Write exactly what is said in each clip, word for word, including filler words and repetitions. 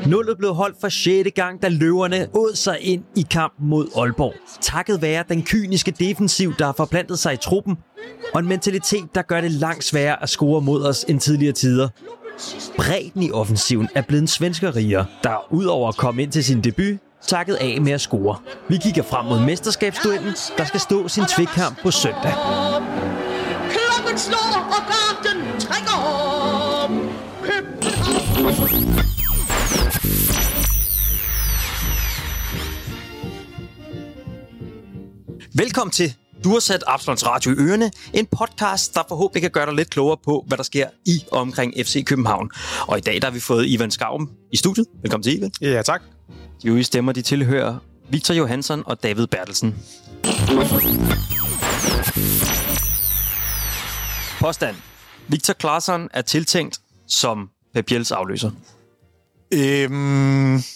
Nullet blev holdt for sjette gang, da løverne åd sig ind i kampen mod Aalborg. Takket være den kyniske defensiv, der har forplantet sig i truppen, og en mentalitet, der gør det langt sværere at score mod os end tidligere tider. Bredden i offensiven er blevet en svenskeriger, der udover at komme ind til sin debut, takket af med at score. Vi kigger frem mod mesterskabsduellen, der skal stå sin tvekamp på søndag. Klokken slår, og garden trækker op. Velkommen til Du har sat Absalons Radio i ørene, en podcast, der forhåbentlig kan gøre dig lidt klogere på, hvad der sker i og omkring F C København. Og i dag der har vi fået Ivan Skauben i studiet. Velkommen til, Ivan. Ja, tak. De øvrige stemmer, de tilhører Victor Johansson og David Bertelsen. Påstand. Victor Claesson er tiltænkt som Pep Biels afløser. Øhm...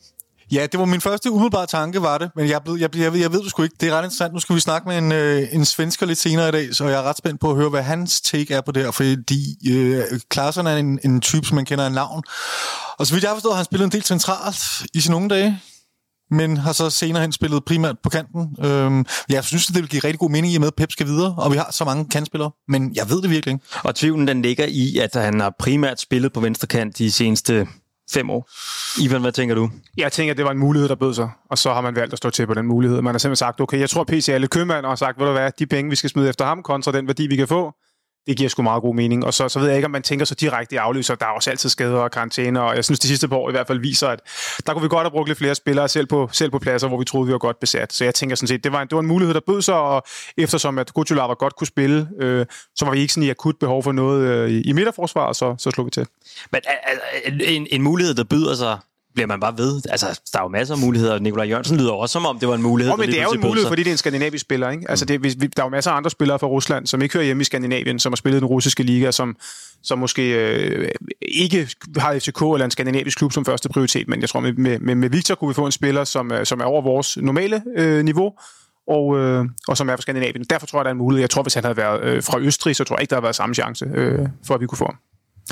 Ja, det var min første umiddelbare tanke, var det. Men jeg, jeg, jeg, jeg, ved, jeg ved det sgu ikke. Det er ret interessant. Nu skal vi snakke med en, øh, en svensker lidt senere i dag, så jeg er ret spændt på at høre, hvad hans take er på det her. Fordi øh, Claesson er en, en type, som man kender af navn. Og så vidt jeg har forstået, har han spillet en del centralt i sine unge dage, men har så senere hen spillet primært på kanten. Øhm, jeg synes, det vil give rigtig god mening i med, at Pep skal videre, og vi har så mange kantspillere, men jeg ved det virkelig ikke. Og tvivlen den ligger i, at han har primært spillet på venstre kant de seneste fem år. Ivan, hvad tænker du? Jeg tænker, at det var en mulighed, der bød sig, og så har man valgt at stå til på den mulighed. Man har simpelthen sagt, okay, jeg tror, P C er lidt købmand, og har sagt, ved du hvad, de penge, vi skal smide efter ham, kontra den værdi, vi kan få, det giver sgu meget god mening. Og så, så ved jeg ikke, om man tænker så direkte i afløser. Der er også altid skader og karantæner, og jeg synes, de sidste par år i hvert fald viser, at der kunne vi godt have brugt lidt flere spillere selv på, selv på pladser, hvor vi troede, vi var godt besat. Så jeg tænker sådan set, det var en, det var en mulighed, der bød sig, og eftersom at Kutsulava godt kunne spille, øh, så var vi ikke sådan i akut behov for noget øh, i, i midterforsvaret, så, så slog vi til. Men en, en mulighed, der byder sig, bliver man bare ved. Altså, der er jo masser af muligheder. Nikolaj Jørgensen lyder også som om, det var en mulighed. Oh, men det er jo en mulighed, fordi det er en skandinavisk spiller, ikke? Altså, det, vi, der er jo masser af andre spillere fra Rusland, som ikke hører hjemme i Skandinavien, som har spillet i den russiske liga, som, som måske øh, ikke har F C K eller en skandinavisk klub som første prioritet, men jeg tror, med, med, med Victor kunne vi få en spiller, som, som er over vores normale øh, niveau, og, øh, og som er fra Skandinavien. Derfor tror jeg, der er en mulighed. Jeg tror, hvis han havde været øh, fra Østrig, så tror jeg ikke, der havde været samme chance øh, for, at vi kunne få ham.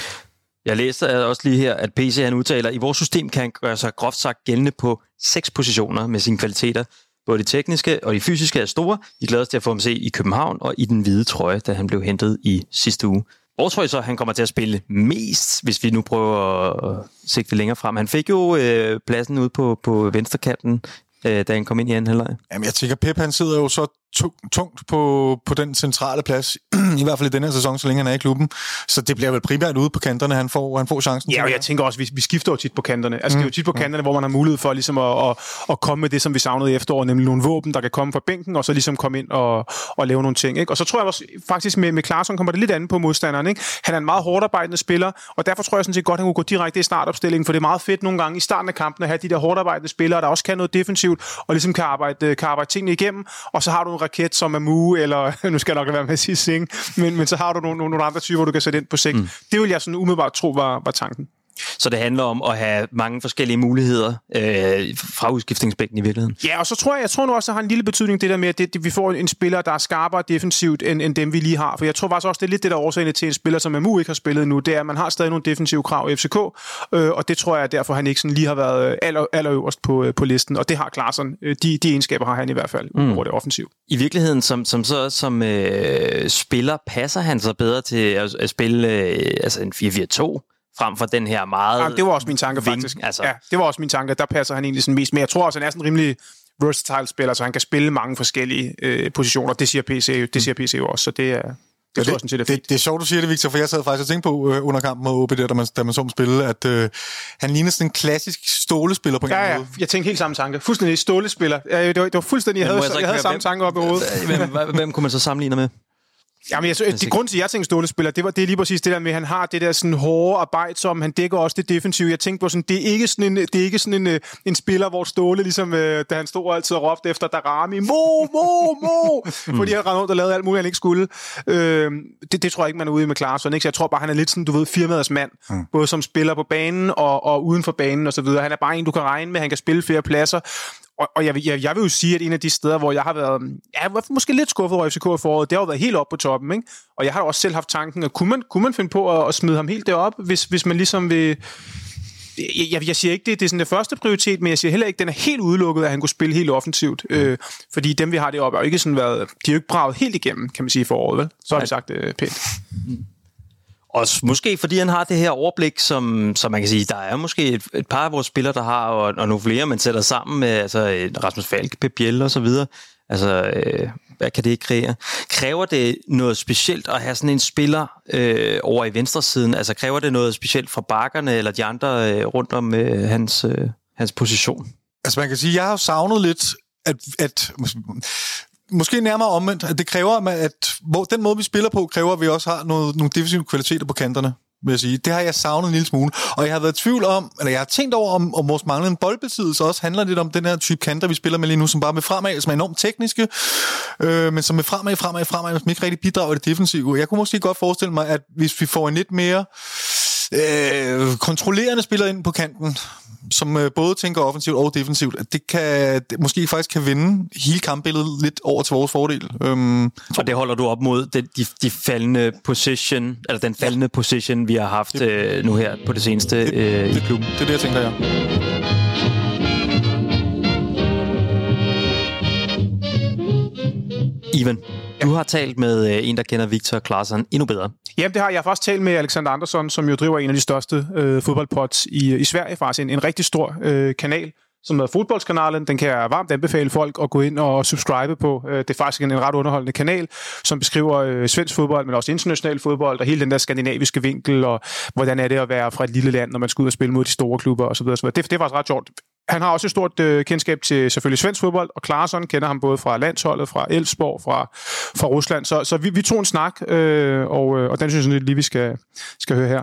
Jeg læste også lige her, at P C han udtaler, at i vores system kan han gøre sig groft sagt gældende på seks positioner med sine kvaliteter. Både de tekniske og de fysiske er store. Vi glæder os til at få ham se i København og i den hvide trøje, da han blev hentet i sidste uge. Hvor tror jeg så, han kommer til at spille mest, hvis vi nu prøver at sigte længere frem? Han fik jo øh, pladsen ude på, på venstrekanten, øh, da han kom ind i anden halvleg. Jamen, jeg tænker, Pep han sidder jo så tungt på, på den centrale plads, i hvert fald i denne her sæson, så længe han er i klubben. Så det bliver vel primært ude på kanterne, han får, han får chancen. Ja, og jeg tænker også, vi, vi skifter jo tit på kanterne. Altså, mm. det er jo tit på kanterne, hvor man har mulighed for ligesom at, at, at komme med det, som vi savnede i efteråret, nemlig nogle våben, der kan komme fra bænken, og så ligesom komme ind og, og lave nogle ting. Ikke? Og så tror jeg også, faktisk med, med Claesson kommer det lidt andet på modstanderen. Ikke? Han er en meget hårdt arbejdende spiller, og derfor tror jeg sådan set godt, han kunne gå direkte i startopstillingen, for det er meget fedt nogle gange i starten af kampen at have de der hårdt arbejdende spillere, der også kan noget defensivt, og ligesom kan arbejde, kan arbejde tingene igennem, og så har du en raket som Amu, eller nu skal jeg nok lade være med at sige Sing, men, men så har du nogle, nogle andre typer, du kan sætte ind på sigt. Mm. Det vil jeg sådan umiddelbart tro var, var tanken. Så det handler om at have mange forskellige muligheder øh, fra udskiftningsbænken i virkeligheden? Ja, og så tror jeg, jeg tror nu også, at har en lille betydning det der med, at det, det, vi får en spiller, der er skarpere defensivt, end, end dem vi lige har. For jeg tror faktisk også, det er lidt det, der er årsagen til en spiller, som Amu ikke har spillet nu. Det er, at man har stadig nogle defensive krav i F C K, øh, og det tror jeg, derfor han ikke sådan lige har været aller, allerøverst på, på listen. Og det har Claesson. De, de egenskaber har han i hvert fald, mm. over det offensiv. I virkeligheden, som, som, så, som øh, spiller, passer han så bedre til at, at spille øh, altså en fire fire to? Frem for den her meget... Ja, det var også min tanke, ving, faktisk. Altså. Ja, det var også min tanke. Der passer han egentlig sådan mest. Men jeg tror også, han er sådan en rimelig versatile spiller, så han kan spille mange forskellige øh, positioner. Det siger P C, det siger P C jo også, så det er... Det, det, det, det, det er sjovt, du siger det, Victor, for jeg sad faktisk og tænkte på øh, under kampen mod O B, der, da man, da man så ham spille, at øh, han ligner sådan en klassisk stålespiller på en ja, ja. måde. Jeg tænkte helt samme tanke. Fuldstændig stålespiller. Ja, det, var, det var fuldstændig... Jeg havde, jeg jeg havde samme hvem, tanke op i hovedet. Hvem, hvem kunne man så sammenligne med? Jamen, jeg, det grund til, at jeg tænkte stålespiller, det var det er lige præcis det der med, at han har det der sådan hårde arbejde, som han dækker også det defensive. Jeg tænkte på sådan, det er ikke sådan en, det er ikke sådan en, en spiller, hvor Ståle ligesom, da han stod altid og råbte efter Darami, mo, mo, mo, fordi han rendte rundt og lavede alt muligt, han ikke skulle. Øh, det, det tror jeg ikke, man er ude med Claesson, ikke? Så jeg tror bare, han er lidt sådan, du ved, firmaets mand, mm. både som spiller på banen og, og uden for banen og så videre. Han er bare en, du kan regne med, han kan spille flere pladser. Og, og jeg, jeg, jeg vil jo sige, at en af de steder, hvor jeg har været, jeg var måske lidt skuffet over F C K i foråret, det har jo været helt oppe på toppen, ikke? Og jeg har også selv haft tanken, at kunne man, kunne man finde på at, at smide ham helt derop, hvis, hvis man ligesom vil, jeg, jeg siger ikke, det, det er sådan det første prioritet, men jeg siger heller ikke, den er helt udelukket, at han kunne spille helt offensivt. Mm. Øh, fordi dem, vi har deroppe, er jo ikke sådan været, de er jo ikke braget helt igennem, kan man sige, for året, vel? Så har vi sagt det øh, pænt. Mm. Og måske fordi han har det her overblik, som, som man kan sige, der er måske et, et par af vores spillere, der har, og, og nogle flere, man sætter sammen med, altså Rasmus Falk, Pep Biel og så videre. Altså, øh, hvad kan det kreere? Kræver det noget specielt at have sådan en spiller øh, over i venstresiden? Altså, kræver det noget specielt fra bakkerne eller de andre øh, rundt om øh, hans, øh, hans position? Altså, man kan sige, jeg har savnet lidt, at... at måske nærmere omvendt, at det kræver, at den måde, vi spiller på, kræver, at vi også har noget, nogle defensive kvaliteter på kanterne, vil jeg sige. Det har jeg savnet en lille smule. Og jeg har været i tvivl om, eller jeg har tænkt over, om, om vores manglende boldbesiddelse også handler lidt om den her type kanter, vi spiller med lige nu, som bare med fremad, som er enormt tekniske, øh, men som med fremad, fremad, fremad, som ikke rigtig bidrager i det defensive. Jeg kunne måske godt forestille mig, at hvis vi får en lidt mere øh, kontrollerende spiller ind på kanten, som øh, både tænker offensivt og defensivt, at det kan det måske faktisk kan vinde hele kampbilledet lidt over til vores fordel. Øhm, og det holder du op mod de, de, de faldende position, eller den faldende ja. position, vi har haft det, øh, nu her på det seneste det, øh, det, i klubben. Det er det, jeg tænker, ja. Ivan, du har talt med øh, en, der kender Viktor Claesson endnu bedre. Jamen, det har jeg. Jeg har faktisk talt med Alexander Andersson, som jo driver en af de største øh, fodboldpods i, i Sverige. Faktisk en, en rigtig stor øh, kanal, som hedder Fodboldskanalen. Den kan jeg varmt anbefale folk at gå ind og subscribe på. Det er faktisk en, en ret underholdende kanal, som beskriver øh, svensk fodbold, men også international fodbold, og hele den der skandinaviske vinkel, og hvordan er det at være fra et lille land, når man skal ud og spille mod de store klubber osv. Det, det er faktisk ret sjovt. Han har også et stort øh, kendskab til selvfølgelig svensk fodbold, og Claesson kender ham både fra landsholdet, fra Elfsborg, fra, fra Rusland. Så, så vi, vi tog en snak, øh, og, og den synes jeg lige, vi skal, skal høre her.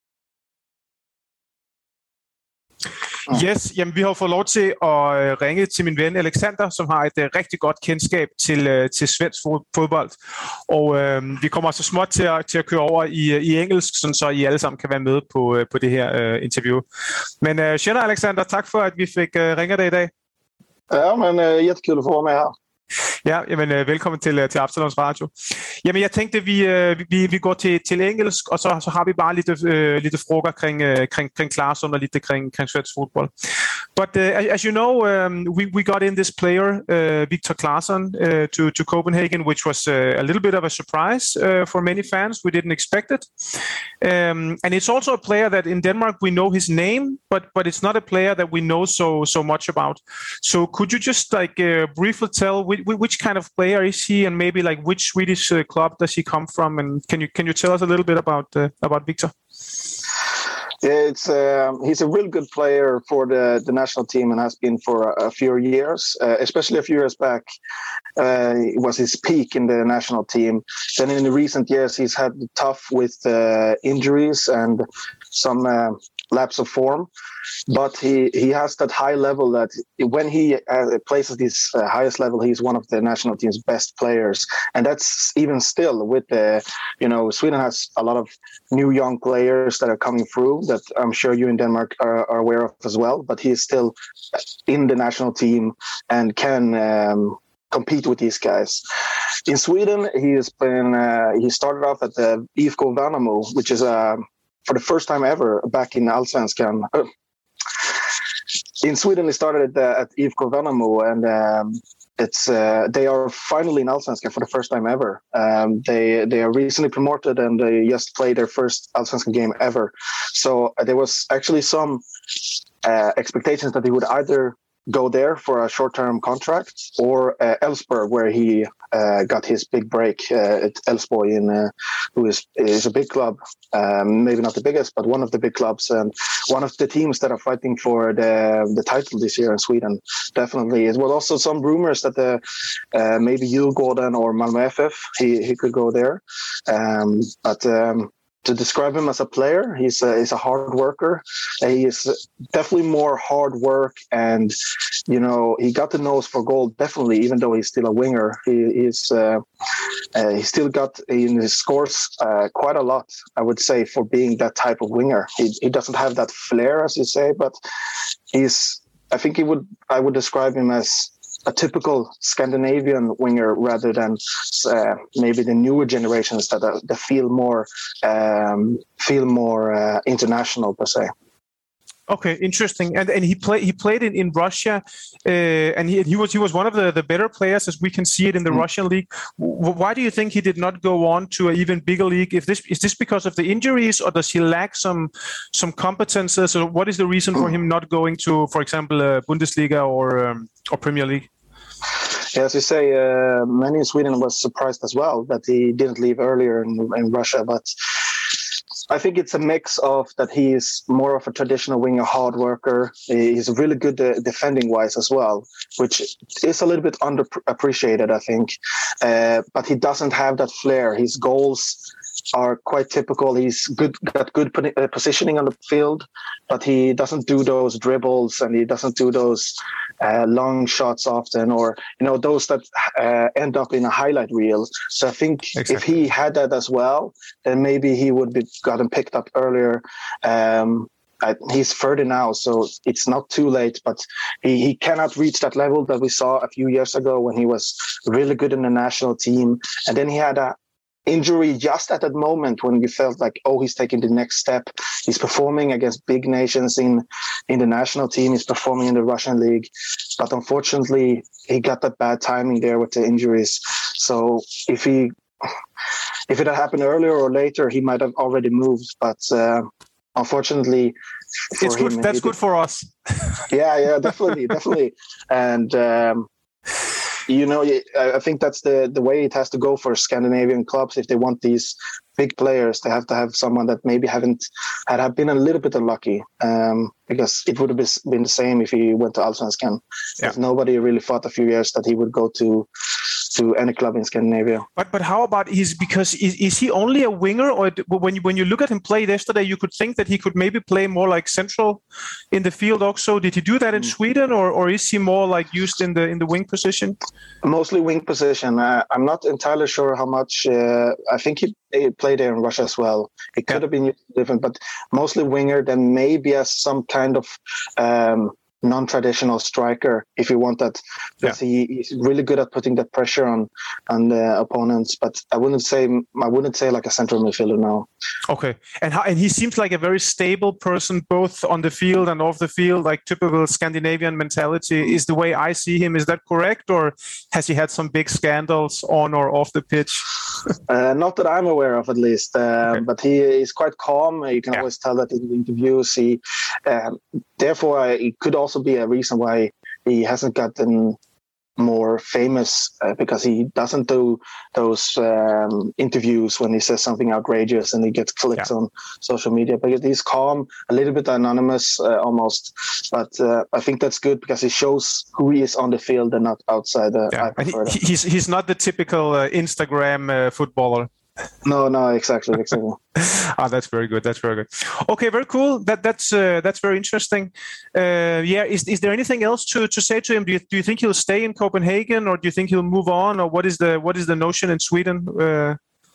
Yes, jamen vi har fået lov til at ringe til min ven Alexander, som har et uh, rigtig godt kendskab til, uh, til svensk fodbold. Og uh, vi kommer så småt til at, til at køre over i, uh, i engelsk, sådan så I alle sammen kan være med på, uh, på det her uh, interview. Men uh, tjena Alexander, tak for at vi fik uh, ringet dig i dag. Ja, men uh, jättekul at få være med her. Ja, jamen, øh, velkommen til, til Absalons Radio. Jamen, jeg tænkte, vi, øh, vi, vi går til, til engelsk, og så, så har vi bare lidt, øh, lidt frågor kring, øh, kring, kring Claesson og lidt kring, kring svensk fodbold. But uh, as you know, um, we, we got in this player, uh, Viktor Claesson, uh, to, to Copenhagen, which was uh, a little bit of a surprise uh, for many fans. We didn't expect it. Um, and it's also a player that in Denmark we know his name, but, but it's not a player that we know so, so much about. So could you just like uh, briefly tell which, which kind of player is he, and maybe like which Swedish uh, club does he come from, and can you can you tell us a little bit about uh, about Viktor? Yeah, it's uh, he's a really good player for the, the national team and has been for a, a few years, uh, especially a few years back. Uh, it was his peak in the national team. Then in the recent years, he's had tough with uh, injuries and some uh, lapse of form. But he, he has that high level that when he uh, plays at his uh, highest level, he's one of the national team's best players. And that's even still with the, you know, Sweden has a lot of new young players that are coming through that I'm sure you in Denmark are, are aware of as well. But he is still in the national team and can um, compete with these guys. In Sweden, he has been, uh, he started off at the I F K Värnamo, which is uh, for the first time ever back in Allsvenskan. Uh, In Sweden, he started at, the, at I F K Värnamo, and um, it's uh, they are finally in Allsvenskan for the first time ever. Um, they they are recently promoted, and they just played their first Allsvenskan game ever. So uh, there was actually some uh, expectations that he would either go there for a short-term contract or uh, Elfsborg, where he uh, got his big break uh, at Elfsborg, in, uh, who is, is a big club, um, maybe not the biggest, but one of the big clubs, and one of the teams that are fighting for the the title this year in Sweden. Definitely. It was also some rumors that the, uh, maybe Djurgården or Malmö F F, he, he could go there. Um, but... Um, To describe him as a player, he's a, he's a hard worker. He is definitely more hard work, and you know he got the nose for goal definitely. Even though he's still a winger, he is uh, uh, he still got in his scores uh, quite a lot. I would say for being that type of winger, he he doesn't have that flair, as you say, but he's. I think he would. I would describe him as a typical Scandinavian winger rather than uh, maybe the newer generations that, that feel more um, feel more uh, international per se. Okay, interesting. And and he played he played in, in Russia, uh, and he he was he was one of the, the better players, as we can see it in the mm. Russian league. W- why do you think he did not go on to an even bigger league? If this is this because of the injuries, or does he lack some some competences? Or what is the reason for him not going to, for example, uh, Bundesliga or um, or Premier League? Yeah, as you say, uh, many in Sweden was surprised as well that he didn't leave earlier in, in Russia, but I think it's a mix of that he is more of a traditional winger, hard worker. He's really good uh, defending-wise as well, which is a little bit underappreciated, I think. Uh, but he doesn't have that flair. His goals are quite typical. He's good, got good positioning on the field, but he doesn't do those dribbles and he doesn't do those uh, long shots often, or you know those that uh, end up in a highlight reel. So I think exactly. if he had that as well, then maybe he would be gotten picked up earlier. Um, I, he's thirty now, so it's not too late, but he, he cannot reach that level that we saw a few years ago when he was really good in the national team, and then he had a injury just at that moment when we felt like, oh, he's taking the next step. He's performing against big nations in, in the national team. He's performing in the Russian league. But unfortunately, he got that bad timing there with the injuries. So if he, if it had happened earlier or later, he might have already moved. But uh, unfortunately, for it's good. him, That's good did. for us. yeah, yeah, definitely, definitely. And um, you know, I think that's the, the way it has to go for Scandinavian clubs. If they want these big players, they have to have someone that maybe haven't had have been a little bit unlucky. Um, because it would have been the same if he went to Allsvenskan. Yeah. If nobody really thought a few years that he would go to to any club in Scandinavia. But but how about is because is, is he only a winger, or when you when you look at him play yesterday, you could think that he could maybe play more like central in the field also. Did he do that in mm. Sweden, or, or is he more like used in the in the wing position? Mostly wing position. Uh, I'm not entirely sure how much. Uh, I think he, he played there in Russia as well. It could yeah. have been different, but mostly winger. Then maybe as some kind of. Um, non-traditional striker, if you want that, because yeah. he, he's really good at putting that pressure on on the opponents. But I wouldn't say I wouldn't say like a central midfielder now. Okay, and how, and he seems like a very stable person, both on the field and off the field, like typical Scandinavian mentality. Is the way I see him. Is that correct, or has he had some big scandals on or off the pitch? uh, not that I'm aware of, at least. Uh, okay. But he is quite calm. You can yeah. always tell that in the interviews. He, um, therefore, I, it could also be a reason why he hasn't gotten more famous, uh, because he doesn't do those um, interviews when he says something outrageous and he gets clicks yeah. on social media. But he's calm, a little bit anonymous uh, almost. But uh, I think that's good because it shows who he is on the field and not outside. Uh, yeah. and he, he's he's not the typical uh, Instagram uh, footballer. No, no, exactly, exactly. Ah, that's very good. That's very good. Okay, very cool. That that's uh, that's very interesting. Uh, yeah, is is there anything else to, to say to him? Do you do you think he'll stay in Copenhagen, or do you think he'll move on, or what is the what is the notion in Sweden? Uh,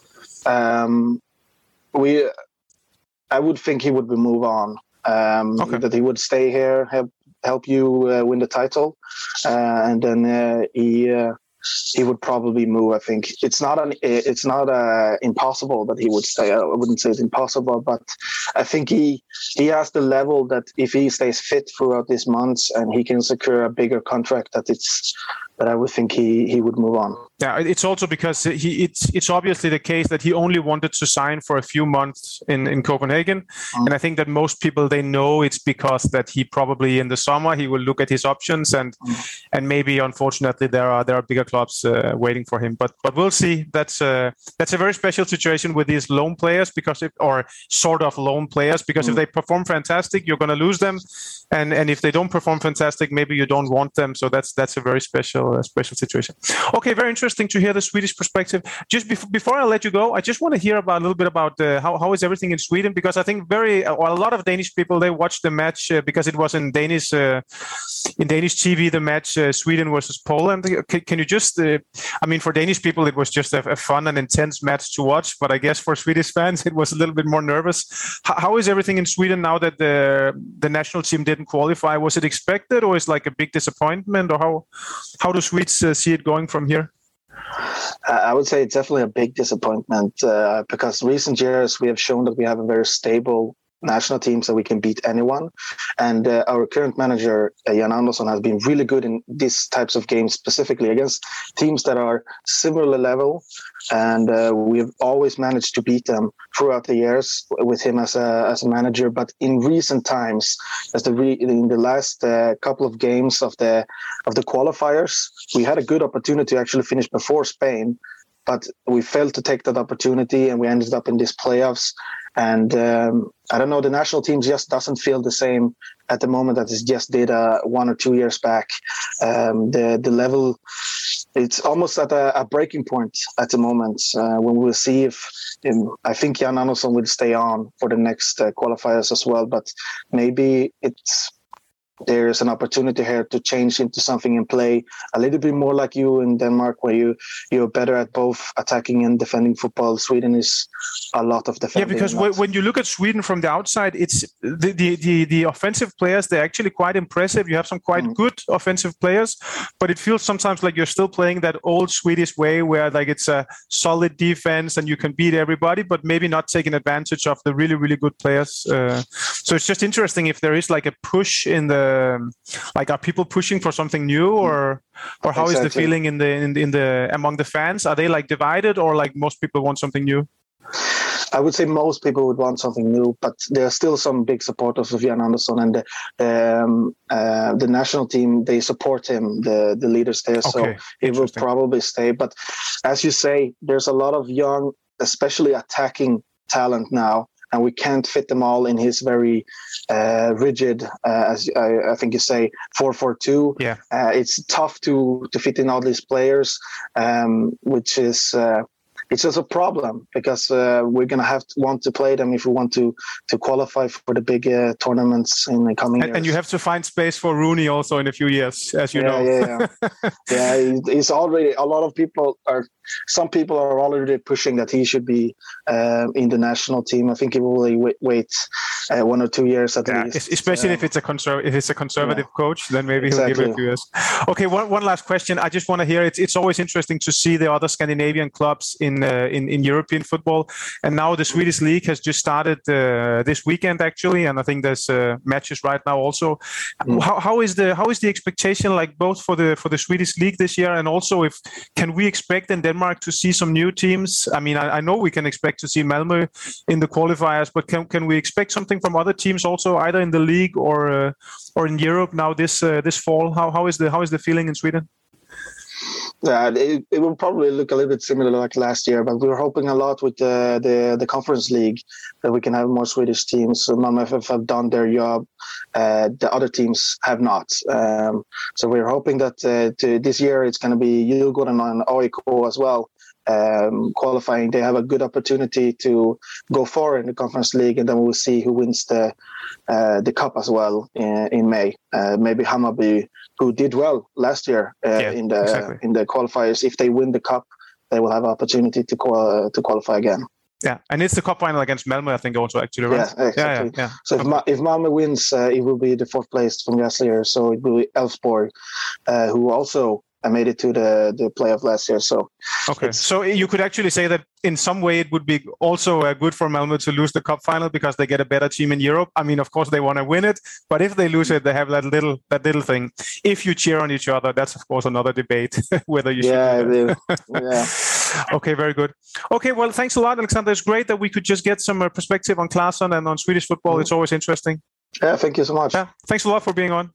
um, we, I would think he would move on. Um, okay. That he would stay here, help help you uh, win the title, uh, and then uh, he. Uh, He would probably move. I think it's not an. It's not uh, impossible that he would stay. I wouldn't say it's impossible, but I think he he has the level that if he stays fit throughout these months and he can secure a bigger contract, that it's that I would think he he would move on. Yeah, it's also because he it's it's obviously the case that he only wanted to sign for a few months in, in Copenhagen, mm. and I think that most people they know it's because that he probably in the summer he will look at his options and mm. and maybe unfortunately there are there are bigger clubs uh, waiting for him. But but we'll see. That's a that's a very special situation with these loan players because if, or sort of loan players because mm. if they perform fantastic, you're going to lose them, and and if they don't perform fantastic, maybe you don't want them. So that's that's a very special uh, special situation. Okay, very interesting. Interesting to hear the Swedish perspective. Just bef- before I let you go, I just want to hear about a little bit about uh, how how is everything in Sweden, because I think very uh, well, a lot of Danish people they watched the match uh, because it was in Danish uh, in Danish T V, the match uh, Sweden versus Poland. Can, can you just? Uh, I mean, for Danish people, it was just a, a fun and intense match to watch, but I guess for Swedish fans, it was a little bit more nervous. H- how is everything in Sweden now that the the national team didn't qualify? Was it expected, or is like a big disappointment, or how how do Swedes uh, see it going from here? I would say it's definitely a big disappointment uh, because recent years we have shown that we have a very stable national team, so we can beat anyone. And uh, our current manager, uh, Jan Andersson, has been really good in these types of games, specifically against teams that are similar level. And uh, we've always managed to beat them throughout the years with him as a as a manager. But in recent times, as the re- in the last uh, couple of games of the of the qualifiers, we had a good opportunity to actually finish before Spain, but we failed to take that opportunity, and we ended up in these playoffs. And um, I don't know, the national team just doesn't feel the same at the moment that it just did uh, one or two years back. Um, the the level, it's almost at a, a breaking point at the moment uh, when we'll see if, um, I think Jan Andersson will stay on for the next uh, qualifiers as well, but maybe it's there's an opportunity here to change into something and play a little bit more like you in Denmark, where you, you're better at both attacking and defending football. Sweden is a lot of defending. Yeah, because w- when you look at Sweden from the outside, it's the, the, the, the offensive players, they're actually quite impressive. You have some quite mm. good offensive players, but it feels sometimes like you're still playing that old Swedish way where like it's a solid defense and you can beat everybody, but maybe not taking advantage of the really, really good players. Uh, so it's just interesting if there is like a push in the Um, like, are people pushing for something new, or or how exactly. is the feeling in the in the, in the among the fans? Are they like divided, or like most people want something new? I would say most people would want something new, but there are still some big supporters of Jan Andersson, and the um, uh, the national team, they support him, the the leaders there, okay. So he will probably stay. But as you say, there's a lot of young, especially attacking talent now, and we can't fit them all in his very uh, rigid, uh, as I, I think you say, four four two. Yeah, uh, it's tough to to fit in all these players, um, which is. Uh, It's just a problem because uh, we're going to have to want to play them if we want to to qualify for the big uh, tournaments in the coming and, years. And you have to find space for Rooney also in a few years, as you yeah, know. Yeah, yeah, yeah. He's already. A lot of people are. Some people are already pushing that he should be uh, in the national team. I think he will wait, wait uh, one or two years at yeah, least. Especially uh, if it's a conser- if it's a conservative yeah. coach, then maybe exactly. he'll give it a few years. Okay, one one last question. I just want to hear it. It's always interesting to see the other Scandinavian clubs in. Uh, in, in European football, and now the Swedish League has just started uh, this weekend actually, and I think there's uh, matches right now also. Mm. How, how is the how is the expectation like both for the for the Swedish League this year, and also if can we expect in Denmark to see some new teams? I mean, I, I know we can expect to see Malmö in the qualifiers, but can can we expect something from other teams also, either in the league or uh, or in Europe now this uh, this fall? How how is the how is the feeling in Sweden? Yeah, it, it will probably look a little bit similar like last year, but we were hoping a lot with the, the, the Conference League that we can have more Swedish teams. So Malmö F F have done their job. Uh, the other teams have not. Um, so we're hoping that uh, to, this year it's going to be Djurgården and A I K as well. Um, qualifying, they have a good opportunity to go far in the Conference League, and then we'll see who wins the uh, the cup as well in, in May. Uh, maybe Hammarby, who did well last year uh, yeah, in the exactly. in the qualifiers. If they win the cup, they will have an opportunity to qual- to qualify again. Yeah, and it's the cup final against Malmö, I think, also actually, right? Yeah, exactly. Yeah, yeah, yeah. So if, okay. Ma- if Malmö wins, uh, it will be the fourth place from last year. So it will be Elfsborg, uh, who also made it to the, the playoff last year. So okay, so you could actually say that in some way it would be also uh, good for Malmö to lose the cup final because they get a better team in Europe. I mean, of course they want to win it, but if they lose it, they have that little that little thing. If you cheer on each other, that's of course another debate whether you yeah, should. yeah. Okay, very good. Okay, well, thanks a lot, Alexander. It's great that we could just get some uh, perspective on Klasen and on Swedish football. Mm-hmm. It's always interesting. Yeah, thank you so much. Yeah, thanks a lot for being on.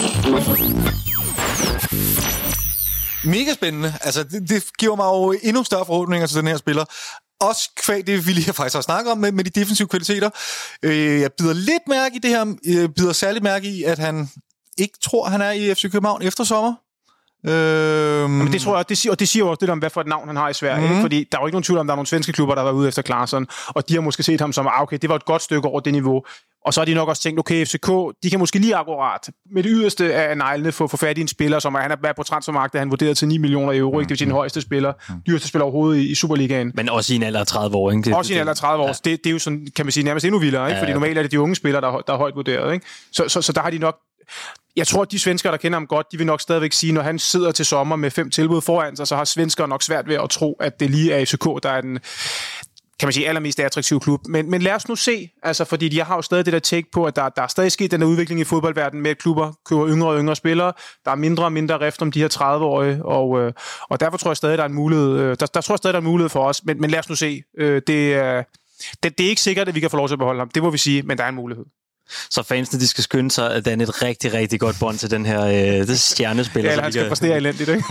Mega spændende. Altså, det, det giver mig jo endnu større forhåbninger til den her spiller. Også kvæg det, vi lige faktisk har snakket om med, med de defensive kvaliteter. Øh, jeg bider lidt mærke i det her. Jeg bider særligt mærke i, at han ikke tror, han er i F C København efter sommer. Øhm... Men det tror jeg, det siger, og det siger jo også lidt om, hvad for et navn han har i Sverige. Mm. Fordi der er jo ikke nogen tvivl om, der er nogle svenske klubber, der har været ude efter Klasen, og de har måske set ham som, okay, det var et godt stykke over det niveau. Og så har de nok også tænkt, okay, F C K, de kan måske lige akkurat med det yderste af neglene få, få fat i en spiller, som han er været på transfermarkedet, han vurderet til ni millioner euro, ikke? Det vil sige den højeste spiller, dyreste spiller overhovedet i, i Superligaen. Men også i en alder af tredive år, ikke? Det, også i en alder af tredive år. Ja. Det, det er jo sådan, kan man sige, nærmest endnu vildere, ikke? Fordi normalt er det de unge spillere, der er, der er højt vurderet, ikke? Så, så, så der har de nok... Jeg tror, at de svenskere, der kender ham godt, de vil nok stadigvæk sige, når han sidder til sommer med fem tilbud foran sig, så har svenskere nok svært ved at tro, at det lige er F C K, der er den... kan man sige, allermest attraktive klub. Men, men lad os nu se, altså, fordi jeg har jo stadig det der take på, at der, der er stadig sket den der udvikling i fodboldverdenen med, at klubber køber yngre og yngre spillere. Der er mindre og mindre rift om de her tredive-årige, og, øh, og derfor tror jeg stadig, der er en mulighed, øh, der, der tror jeg stadig, der er en mulighed for os. Men, men lad os nu se. Øh, det, øh, det, det er ikke sikkert, at vi kan få lov til at beholde ham. Det må vi sige, men der er en mulighed. Så fansene, de skal skynde sig at danne et rigtig, rigtig godt bånd til den her øh, det stjernespiller. Ja, eller han skal præstere elendigt, ikke?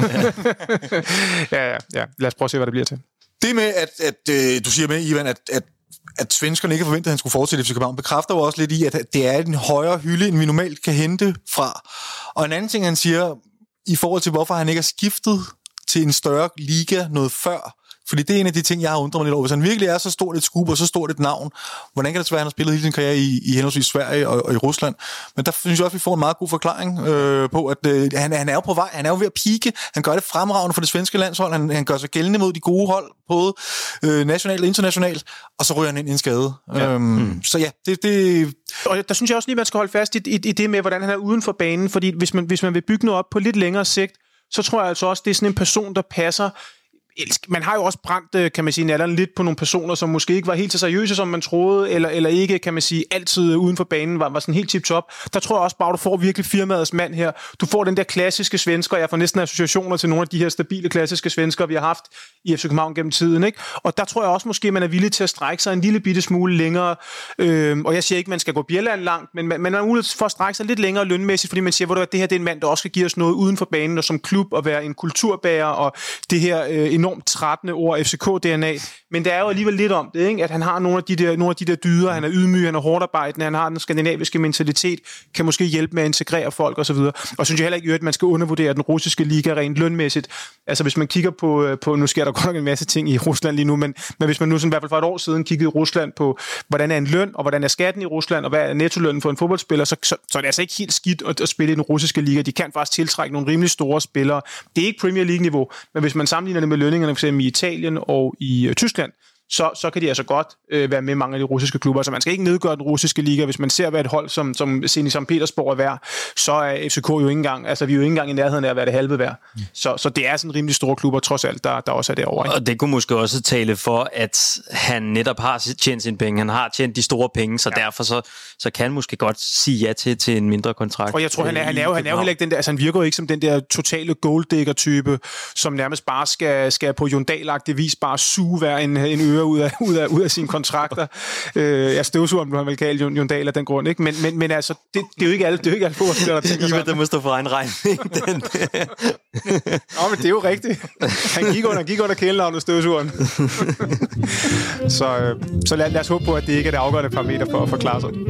ja, ja, ja. Lad os prøve at se, hvad det bliver til. Det med, at, at øh, du siger med, Ivan, at, at, at svenskerne ikke forventede, at han skulle fortsætte i F C København, bekræfter jo også lidt i, at det er en højere hylde, end vi normalt kan hente fra. Og en anden ting, han siger, i forhold til, hvorfor han ikke har skiftet til en større liga noget før, fordi det er en af de ting, jeg har undret mig lidt over. Hvis han virkelig er så stort et skub og så stort et navn, hvordan kan det så være, at han har spillet hele sin karriere i, i henholdsvis Sverige og, og i Rusland? Men der synes jeg også, at vi får en meget god forklaring øh, på, at øh, han, han er jo på vej, han er jo ved at pike, han gør det fremragende for det svenske landshold, han, han gør sig gældende mod de gode hold, både øh, nationalt og internationalt, og så ryger han ind i en skade. Ja. Øhm, hmm. Så ja, det... det og der synes jeg også lige, man skal holde fast i, i, i det med, hvordan han er uden for banen, fordi hvis man, hvis man vil bygge noget op på lidt længere sigt, så tror jeg altså også, det er sådan en person, der passer. Man har jo også brændt, kan man sige, alderen lidt på nogle personer, som måske ikke var helt så seriøse, som man troede, eller, eller ikke, kan man sige, altid uden for banen var, var sådan helt tip-top. Der tror jeg også bare, du får virkelig firmaets mand her. Du får den der klassiske svensker, jeg får næsten associationer til nogle af de her stabile klassiske svensker, vi har haft i F C København gennem tiden, ikke? Og der tror jeg også måske, man er villig til at strække sig en lille bitte smule længere. Øhm, og jeg siger ikke, man skal gå Bjelland langt, men man, man er muligt for at strække sig lidt længere lønmæssigt, fordi man siger, at det her det er en mand, der også skal give os noget uden for banen, og som klub at være en kulturbærer, og det her øh, enormt trettende ord F C K-D N A, men der er jo alligevel lidt om det, ikke? At han har nogle af de der, nogle af de der dyder, han er ydmyg, han er hårdt arbejdende, han har den skandinaviske mentalitet, kan måske hjælpe med at integrere folk og så videre. Og synes jeg heller ikke, at man skal undervurdere den russiske liga rent lønmæssigt. Altså hvis man kigger på, på nu sker der godt nok en masse ting i Rusland lige nu, men, men hvis man nu sådan, i hvert fald for et år siden kiggede i Rusland på, hvordan er en løn, og hvordan er skatten i Rusland, og hvad er nettolønnen for en fodboldspiller, så, så, så er det altså ikke helt skidt at, at spille i den russiske liga. De kan faktisk tiltrække nogle rimelig store spillere. Det er ikke Premier League-niveau, men hvis man sammenligner det med lønningerne for eksempel i Italien og i øh, Tyskland, så, så kan de altså godt øh, være med mange af de russiske klubber. Så man skal ikke nedgøre den russiske liga. Hvis man ser, hvad et hold som, som Zenit Sankt Petersborg er værd, så er F C K jo ikke engang, altså vi er jo ikke engang i nærheden af at være det halve værd. Mm. Så, så det er sådan rimelig store klubber, trods alt, der, der også er derovre. Ikke? Og det kunne måske også tale for, at han netop har tjent sine penge. Han har tjent de store penge, så ja. derfor så, så kan han måske godt sige ja til, til en mindre kontrakt. Og jeg tror, han er, han er, jo, han er jo heller ikke den der, altså han virker jo ikke som den der totale golddigger-type, som nærmest bare skal, skal på Jon Dahl-agtig vis bare suge hver en, en øre ud af, ud af, ud af sine kontrakter. øh, jeg støvsuger, man vil kalde Jon Dahl af den grund, ikke? Men, men, men altså, det, det er jo ikke alle, det er jo ikke alle fodboldspillere, der tænker sådan. Ivan, der må stå for egen regning. Den Nå, men det er jo rigtigt. Han gik under, han gik under kælenavnet støvsugeren. så øh, så lad, lad os håbe på, at det ikke er det afgørende parameter for at forklare sig.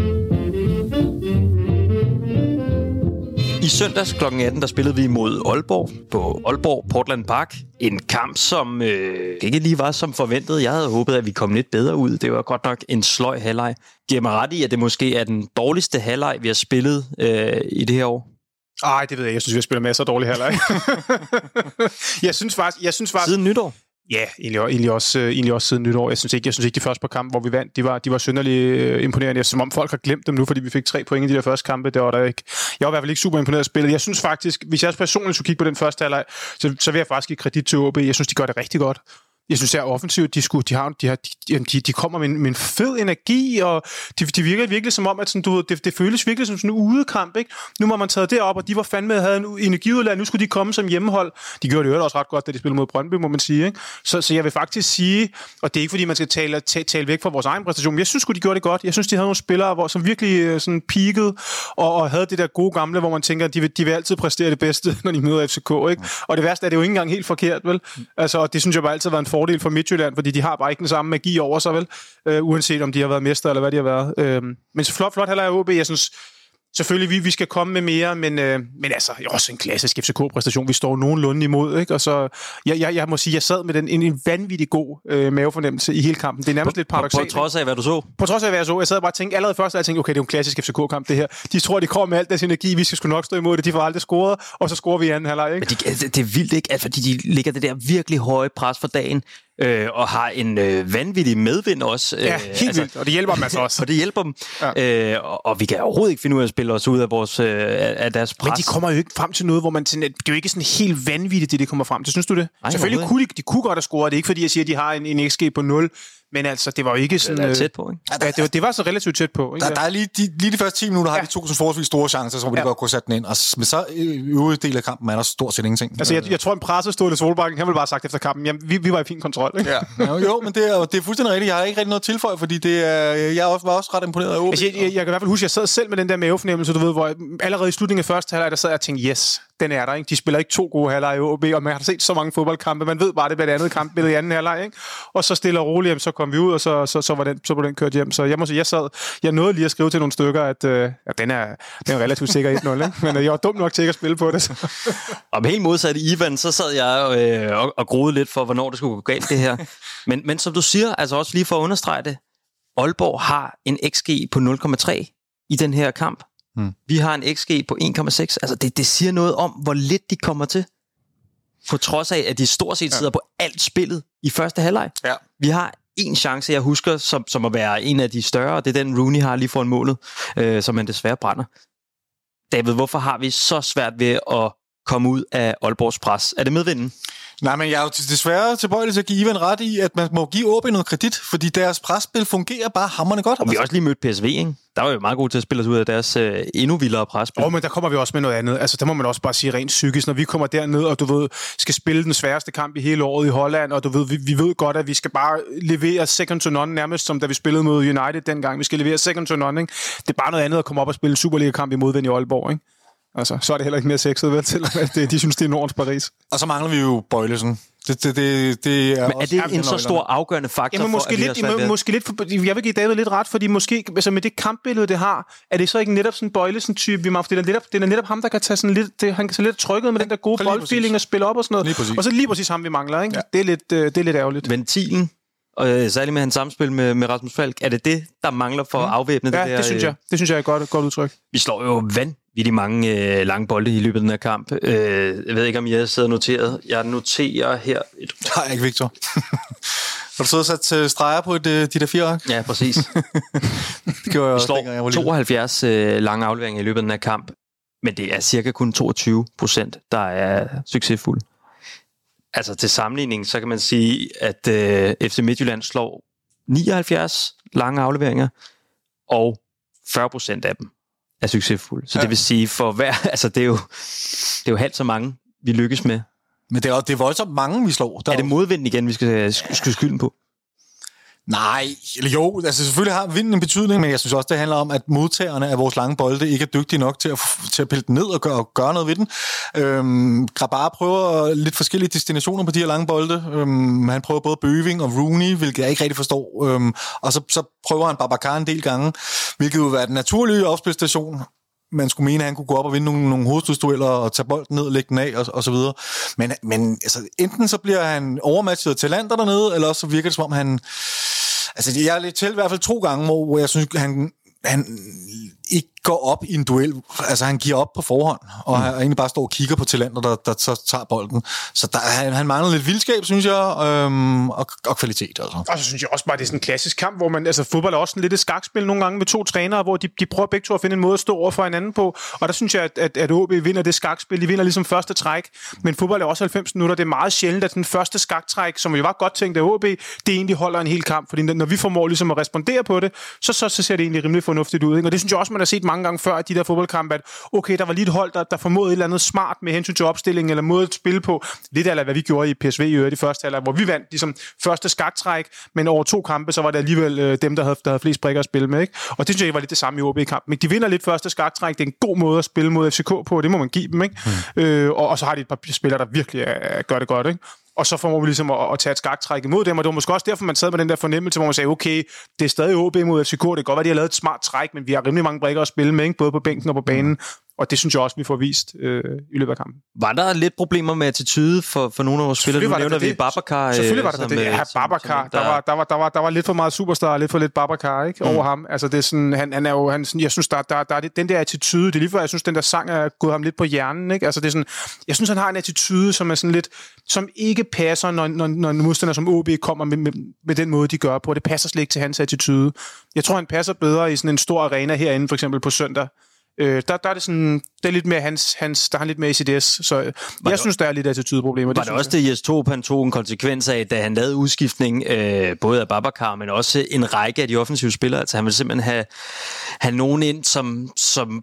I søndags klokken atten, der spillede vi mod Aalborg på Aalborg Portland Park. En kamp, som øh, ikke lige var som forventet. Jeg havde håbet, at vi kom lidt bedre ud. Det var godt nok en sløj halvleg. Giver mig ret i, at det måske er den dårligste halvleg, vi har spillet øh, i det her år? Ej, det ved jeg. Jeg synes, vi har spillet masser af dårlige halvleg. jeg synes faktisk... Jeg synes faktisk Siden nytår? Ja, egentlig, egentlig, også, øh, egentlig også siden nytår. Jeg synes ikke, jeg synes ikke de første par kampe, hvor vi vandt, de var, de var synderligt øh, imponerende. Som om folk har glemt dem nu, fordi vi fik tre point i de der første kampe. Det var der ikke. Jeg var i hvert fald ikke super imponeret af spillet. Jeg synes faktisk, hvis jeg personligt skulle kigge på den første halvleg, så, så vil jeg faktisk give kredit til O B. Jeg synes, de gør det rigtig godt. Jeg synes, det er offensivt. De, skulle, de, har, de, har, de, de kommer med en, med en fed energi, og de, de virker virkelig som om, at sådan, du, det, det føles virkelig som sådan en udekamp. Ikke? Nu må man taget det op, og de var fandme havde en energiudland. Nu skulle de komme som hjemmehold. De gjorde det jo også ret godt, da de spillede mod Brøndby, må man sige. Ikke? Så, så jeg vil faktisk sige, og det er ikke fordi, man skal tale, tale, tale væk fra vores egen præstation, men jeg synes, de gjorde det godt. Jeg synes, de havde nogle spillere, hvor, som virkelig sådan peakede, og, og havde det der gode gamle, hvor man tænker, at de vil, de vil altid præstere det bedste, når de møder F C K. Ikke? Og det værste er, det jo ikke engang helt forkert, vel? Altså, og det synes jeg bare altid har været en fordel for Midtjylland, fordi de har bare ikke den samme magi over sig, vel? Øh, uanset om de har været mester, eller hvad de har været. Øh, men så flot, flot heller er O B. Jeg synes selvfølgelig, vi, vi skal komme med mere, men, øh, men altså, også en klassisk F C K-præstation. Vi står nogenlunde imod, ikke? Og så, jeg, jeg, jeg må sige, jeg sad med den, en, en vanvittig god øh, mavefornemmelse i hele kampen. Det er nærmest på, lidt paradoksalt. På, på trods af, hvad du så? På trods af, hvad jeg så. Jeg sad bare og tænkte, allerede først, at jeg tænkte, okay, det er jo en klassisk F C K-kamp, det her. De tror, de kommer med alt deres energi, vi skal sgu nok stå imod det. De får aldrig scoret, og så scorer vi i anden halvleg, ikke? Men de, det er vildt, ikke? Altså, fordi de ligger det der virkelig høje pres for dagen. Øh, og har en øh, vanvittig medvind også. Ja, helt altså, vildt, og det hjælper dem altså også. Og det hjælper dem. Ja. Øh, og, og vi kan overhovedet ikke finde ud af at spille os ud af, vores, øh, af deres pres. Men de kommer jo ikke frem til noget, hvor man... Det er jo ikke sådan helt vanvittigt, det de kommer frem til. Synes du det? Ej, Selvfølgelig kunne de, de kunne godt have scoret. Det er ikke, fordi jeg siger, at de har en, en X G på nul. Men altså, det var jo ikke sådan... Det er tæt på, ikke? Ja, det var, det var så relativt tæt på. Ikke? Der, der er lige de, lige de første ti minutter, har ja. de to sådan forholdsvis store chancer, så hvor de ja. godt kunne sætte den ind. Og men så i øvrige del af kampen er der stort set ingenting. Altså, jeg, jeg tror, en pressestående Solbakken, han ville bare sagt efter kampen, jamen, vi, vi var i fin kontrol, ikke? Ja. Jo, jo, men det er, det er fuldstændig rigtigt. Jeg har ikke rigtig noget tilføje, fordi det er, jeg også, var også ret imponeret af O B. Altså, jeg, jeg, jeg kan i hvert fald huske, at jeg sad selv med den der mavefornemmelse, du ved, hvor jeg, allerede i slutningen af første halvleg, der sad jeg og tænkte, yes, den er der, ikke? De spiller ikke to gode halvleg i O B, og man har set så mange fodboldkampe, man ved bare, det bliver det andet kampbillede i anden halvleg, ikke? Og så stille og roligt, jamen, så kom vi ud, og så, så, så var den, så var den kørt hjem. Så jeg må sige, jeg sad, jeg nåede lige at skrive til nogle stykker, at øh, ja, den er, den er relativt sikker et nul, ikke? Men øh, jeg var dum nok til ikke at spille på det. Så. Og helt modsat Ivan, så sad jeg øh, og, og groede lidt for, hvornår det skulle gå galt, det her. Men, men som du siger, altså også lige for at understrege det, Aalborg har en X G på nul komma tre i den her kamp. Hmm. Vi har en X G på en komma seks. Altså det, det siger noget om, hvor lidt de kommer til. På trods af, at de stort set sidder ja. på alt spillet i første halvleg. Ja. Vi har en chance, jeg husker, som, som at være en af de større, og det er den Rooney har lige foran målet, øh, som man desværre brænder. David, hvorfor har vi så svært ved at komme ud af Aalborgs pres? Er det medvinden? Nej, men jeg er jo desværre tilbøjelig til at give Ivan ret i, at man må give O B noget kredit, fordi deres presspil fungerer bare hamrende godt. Og vi har også lige mødt P S V, ikke? Der var jo meget gode til at spille os ud af deres øh, endnu vildere presspil. Åh, oh, men der kommer vi også med noget andet. Altså, der må man også bare sige rent psykisk, når vi kommer derned, og du ved, skal spille den sværeste kamp i hele året i Holland, og du ved, vi, vi ved godt, at vi skal bare levere second to none, nærmest som da vi spillede mod United dengang. Vi skal levere second to none, ikke? Det er bare noget andet at komme op og spille Superliga-kamp i modvind i Aalborg, ikke? Altså, så er det heller ikke mere sexet, vel, selvom de synes, det er Nordens Paris. Og så mangler vi jo Bøjlesen. Det, det, det, det er men er det en så stor afgørende faktor Jamen, måske for, at lidt, må, måske lidt, jeg vil give David lidt ret, fordi måske, altså med det kampbillede, det har, er det så ikke netop sådan en Bøjlesen-type, vi må, det, er netop, det er netop ham, der kan tage sådan lidt, det, han kan tage lidt trykket med den der gode boldfeeling og spille op og sådan noget. Og så lige præcis ham, vi mangler, ikke? Ja. Det, er lidt, det er lidt ærgerligt. Ventilen, og særligt med hans samspil med, med Rasmus Falk, er det det, der mangler for at afvæbne ja, det der? det synes jeg. Det synes jeg er et godt, godt udtryk. Vi slår jo vanvittigt mange øh, lange bolde i løbet af den her kamp. Øh, jeg ved ikke, om I har siddet og noteret. Jeg noterer her... Et... Nej, ikke Victor. Har du siddet og sat streger på et, de der fire ark? Ja, præcis. Det gjorde jeg vi slår jeg tooghalvfjerds øh, lange afleveringer i løbet af den her kamp, men det er cirka kun toogtyve procent, der er succesfulde. Altså til sammenligning, så kan man sige, at øh, F C Midtjylland slår nioghalvfjerds lange afleveringer, og fyrre procent af dem er succesfulde. Så ja. Det vil sige, for hver, altså det er jo, det er jo halvt så mange, vi lykkes med. Men det er, det er voldsomt mange, vi slår. Der er det modvinden igen, vi skal skyde skylden på? Nej, eller jo, altså selvfølgelig har vinden en betydning, men jeg synes også, det handler om, at modtagerne af vores lange bolde ikke er dygtige nok til at, til at pille den ned og gøre, og gøre noget ved den. Øhm, Grabar prøver lidt forskellige destinationer på de her lange bolde. Øhm, han prøver både Bøving og Rooney, hvilket jeg ikke rigtig forstår. Øhm, og så, så prøver han Babacar en del gange, hvilket vil være den naturlige opspilstation. Man skulle mene, at han kunne gå op og vinde nogle, nogle hovedstødsdueller og tage bolden ned og lægge den af og, og så videre. Men, men altså, enten så bliver han overmatchet af talenter dernede, eller også så virker det som om han... Altså, jeg har lidt til i hvert fald to gange, hvor jeg synes, han, han ikke går op i en duel. Altså, han giver op på forhånd, og mm. han egentlig bare står og kigger på talenter, der, der så tager bolden. Så der, han, han mangler lidt vildskab, synes jeg, øhm, og, og kvalitet. Altså. Og så synes jeg også bare, det er sådan en klassisk kamp, hvor man, altså fodbold er også sådan lidt et skakspil nogle gange med to trænere, hvor de, de prøver begge to at finde en måde at stå over for hinanden på. Og der synes jeg, at, at, at O B vinder det skakspil. De vinder ligesom første træk, men fodbold er også halvfems minutter. Det er meget sjældent, at den første skaktræk, som jo var godt tænkt af O B, det egentlig holder en hel kamp. Fordi når vi formår ligesom at respondere på det, så, så, så ser det egentlig rimelig fornuftigt ud. Ikke? Og det synes jeg også, man har set mange gange før, at de der fodboldkampe, at okay, der var lige et hold, der, der formåede et eller andet smart med hensyn til opstillingen, eller måde at spille på. Lidt af hvad vi gjorde i P S V i øvrigt i første halvleg, hvor vi vandt ligesom første skaktræk, men over to kampe, så var det alligevel øh, dem, der havde, der havde flest brikker at spille med. Ikke? Og det synes jeg var lidt det samme i O B-kampen. De vinder lidt første skaktræk, det er en god måde at spille mod F C K på, det må man give dem. Ikke? Mm. Øh, og, og så har de et par spillere, der virkelig er, gør det godt. Ikke? Og så formår vi ligesom at, at tage et skaktræk imod dem, og det var måske også derfor, man sad med den der fornemmelse, hvor man sagde, okay, det er stadig O B mod F C K, det kan godt være, de har lavet et smart træk, men vi har rimelig mange brikker at spille med, ikke? Både på bænken og på banen, og det synes jeg også, vi får vist øh, i løbet af kampen. Var der lidt problemer med attitude for, for nogle af vores spillere? Nu nævner vi Babacar. Selvfølgelig var der det. Ja, Babacar. Der var, der, var, der, var, der var lidt for meget superstar, lidt for lidt Babacar, ikke? Mm. Over ham. Altså, det er sådan, han, han er jo, han, jeg synes, der, der, der er den der attitude, det er lige før, jeg synes, den der sang er gået ham lidt på hjernen, ikke? Altså, det er sådan, jeg synes, han har en attitude, som er sådan lidt, som ikke passer, når, når, når modstandere som O B kommer med, med, med den måde, de gør på. Det passer slet ikke til hans attitude. Jeg tror, han passer bedre i sådan en stor arena herinde, for eksempel på søndag, Øh, der, der er det sådan, det er lidt mere hans, hans der har lidt mere I C D S, så jeg det, synes, der er lidt attitudeproblemer. Var det, det også det, Jes Torup, han tog en konsekvens af, da han lavede udskiftning, øh, både af Babacar, men også en række af de offensive spillere, altså han ville simpelthen have, have nogen ind, som, som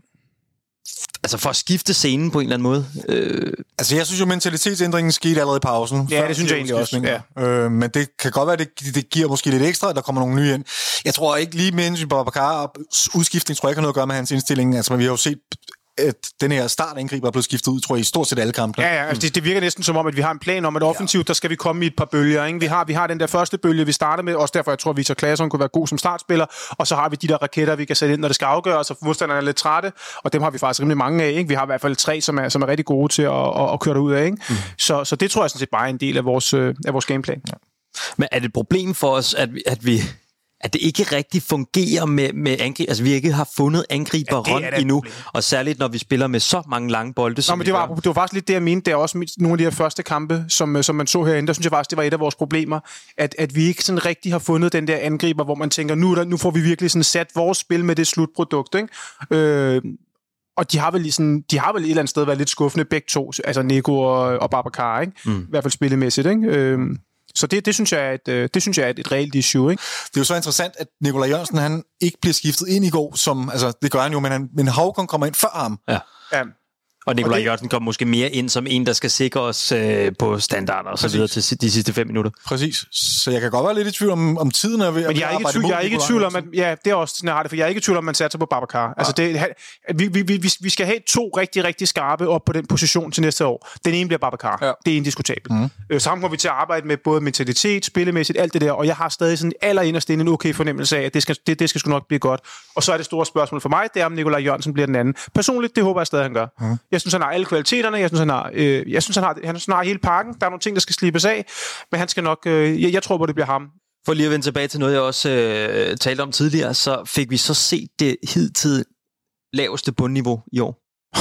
altså for at skifte scenen på en eller anden måde. Øh. Altså jeg synes jo, mentalitetsændringen skete allerede i pausen. Ja, det synes jeg egentlig også. Ja. Øh, men det kan godt være, det, det giver måske lidt ekstra, at der kommer nogle nye ind. Jeg tror ikke lige med hensyn Babacar udskiftning, tror jeg ikke har noget at gøre med hans indstilling. Altså vi har jo set, at den her startangriber er blevet skiftet ud, tror jeg, i stort set alle kampene. Ja, ja, altså det, det virker næsten som om, at vi har en plan om, at offensivt, der skal vi komme i et par bølger. Ikke? Vi, har, vi har den der første bølge, vi starter med, også derfor, jeg tror, at Victor Claesson kunne være god som startspiller, og så har vi de der raketter, vi kan sætte ind, når det skal afgøres, og modstanderne er lidt trætte, og dem har vi faktisk rimelig mange af. Ikke? Vi har i hvert fald tre, som er, som er rigtig gode til at, at, at køre derud af. Ikke? Mm. Så, så det tror jeg sådan set bare er en del af vores, af vores gameplan. Ja. Men er det et problem for os, at vi... At vi at det ikke rigtig fungerer med, med angreb, altså vi ikke har fundet angriber ja, endnu, og særligt når vi spiller med så mange lange bolde. Nå, men det var, det var faktisk lidt det, jeg mente. Det er også nogle af de her første kampe, som, som man så herinde. Der synes jeg faktisk, det var et af vores problemer, at, at vi ikke sådan rigtig har fundet den der angriber, hvor man tænker, nu, der, nu får vi virkelig sådan sat vores spil med det slutprodukt, ikke? Øh, og de har vel sådan, de har vel et eller andet sted været lidt skuffende begge to, altså Nico og, og Babacar, ikke? Mm. I hvert fald spillemæssigt, ikke? Øh, Så det, det synes jeg er et, det synes jeg er et, et reelt issue, ikke? Det er jo så interessant, at Nikolaj Jørgensen, han ikke bliver skiftet ind i går, som, altså det gør han jo, men, han, men Haugen kommer ind før ham. Ja. Ja. Og Nikolaj Jørgensen kommer måske mere ind som en, der skal sikre os øh, på standarder og så videre til de sidste fem minutter. Præcis. Så jeg kan godt være lidt i tvivl om, om tiden er ved Men jeg er ikke, tvivl, jeg er ikke i tvivl om, at ja, det er også sådan, jeg har det, for jeg er ikke i tvivl om, at man satser på Babacar. Ja. Altså det, vi, vi, vi, vi skal have to rigtig, rigtig skarpe op på den position til næste år. Den ene bliver Babacar. Ja. Det er indiskutabelt. Mm. Så kommer vi til at arbejde med både mentalitet, spillemæssigt, alt det der, og jeg har stadig sådan allerinderst en okay fornemmelse af, at det skal, det, det skal sgu nok blive godt. Og så er det store spørgsmål for mig, det er, om Nikolaj Jørgensen bliver den anden. Personligt, det håber jeg stadig, han gør. Mm. Jeg synes, han har alle kvaliteter. Jeg synes, han har, øh, jeg synes, han har, han har hele pakken. Der er nogle ting, der skal slippes af, men han skal nok... Øh, jeg, jeg tror på, det bliver ham. For lige at vende tilbage til noget, jeg også øh, talte om tidligere, så fik vi så set det hidtil laveste bundniveau i år.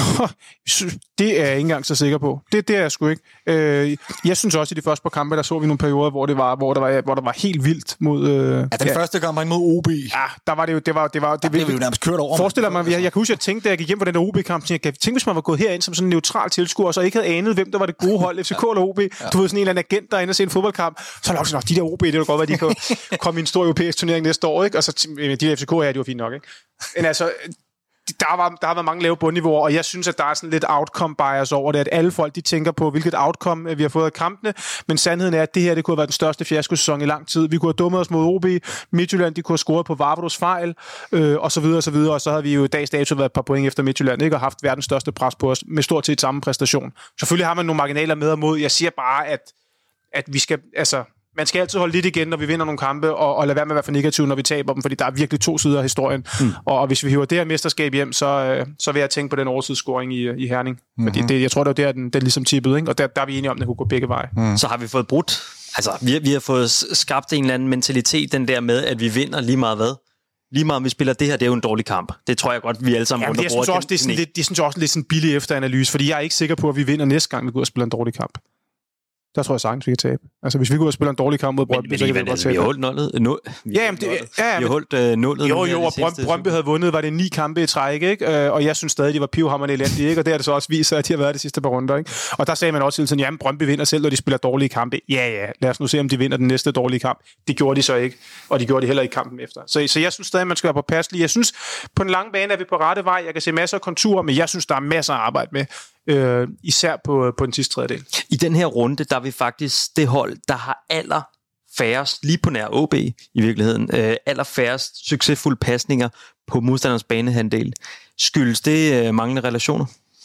Det er jeg ikke engang så sikker på. Det, det er jeg sgu ikke. Øh, jeg synes også, i de første par kampe, der så vi nogle perioder, hvor det var, hvor der var, hvor der var helt vildt mod... Øh, ja, den ja. første kamp var mod O B. Ja, der var det jo... Det var, det var, det, ja, det var jo nærmest kørt over. Forestiller mig, jeg, jeg kan huske, at jeg tænkte, da jeg gik hjem på den der O B-kamp, jeg kan tænke, hvis man var gået herind som sådan en neutral tilskuer, og så ikke havde anet, hvem der var det gode hold, F C K eller O B. Ja. Du ved, sådan en eller anden agent, der er inde og se en fodboldkamp. Så er det nok, de der O B, det er jo godt, at de kan komme i en stor europæisk turnering næste år, ikke? Og så de der F C K, ja, det var fint nok, ikke? Men altså... Der, var, der har været mange lave bundniveauer, og jeg synes, at der er sådan lidt outcome bias over det, at alle folk, de tænker på, hvilket outcome vi har fået af kampene, men sandheden er, at det her, det kunne have været den største fiaskosæson i lang tid. Vi kunne have dummet os mod O B, Midtjylland, de kunne have scoret på Vavros fejl, øh, og så videre, og så videre, og så havde vi jo i dags dato været et par point efter Midtjylland, ikke, og haft verdens største pres på os, med stort set samme præstation. Selvfølgelig har man nogle marginaler med og mod. Jeg siger bare, at, at vi skal, altså... Man skal altid holde lidt igen, når vi vinder nogle kampe, og, og lade være med at være for negativ, når vi taber dem, fordi der er virkelig to sider af historien. Mm. Og, og hvis vi hiver det her mesterskab hjem, så, øh, så vil jeg tænke på den oversidscoring i, i Herning. Mm-hmm. Fordi det, jeg tror, det var der, den, den ligesom tippede, ikke? Og der, der er vi enige om, at den kunne gå begge veje. Mm. Så har vi fået brudt. Altså, vi, vi har fået skabt en eller anden mentalitet, den der med, at vi vinder lige meget hvad. Lige meget om vi spiller det her, det er jo en dårlig kamp. Det tror jeg godt, vi alle sammen ja, rundt og bruger. Det, også, det, er sådan, det, det er sådan også lidt sådan billig efteranalyse, fordi jeg er ikke sikker på, at vi vinder næste gang, vi går ud og spiller en dårlig kamp. Der tror jeg sagtens, vi kan tabe. Altså, hvis vi går ud og spiller en dårlig kamp mod Brøndby, men, men, så kan vi godt tabe. Vi har holdt nullet. Nu, ja, jamen, det, ja, ja, vi har holdt uh, nullet. Jo, jo, og Brøndby, Brøndby havde vundet, var det ni kampe i træk, ikke? Uh, og jeg synes stadig, de var pivhammerende elendige, ikke? Og det har det så også vist sig, at de har været de sidste par runder, ikke? Og der sagde man også hele tiden, jamen, Brøndby vinder selv, når de spiller dårlige kampe. Ja, ja, lad os nu se, om de vinder den næste dårlige kamp. Det gjorde de så ikke, og de gjorde de heller ikke kampen efter. Så, så jeg synes stadig, man skal være påpasselig. Jeg synes, på den lange bane er vi på rette vej. Jeg kan se masser af konturer, men jeg synes, der er masser af arbejde med. Øh, især på, på den sidste tredjedel. I den her runde, der er vi faktisk det hold, der har aller færrest, lige på nær O B i virkeligheden, øh, aller færrest succesfulde pasninger på modstanderens banehandel. Skyldes det øh, manglende relationer?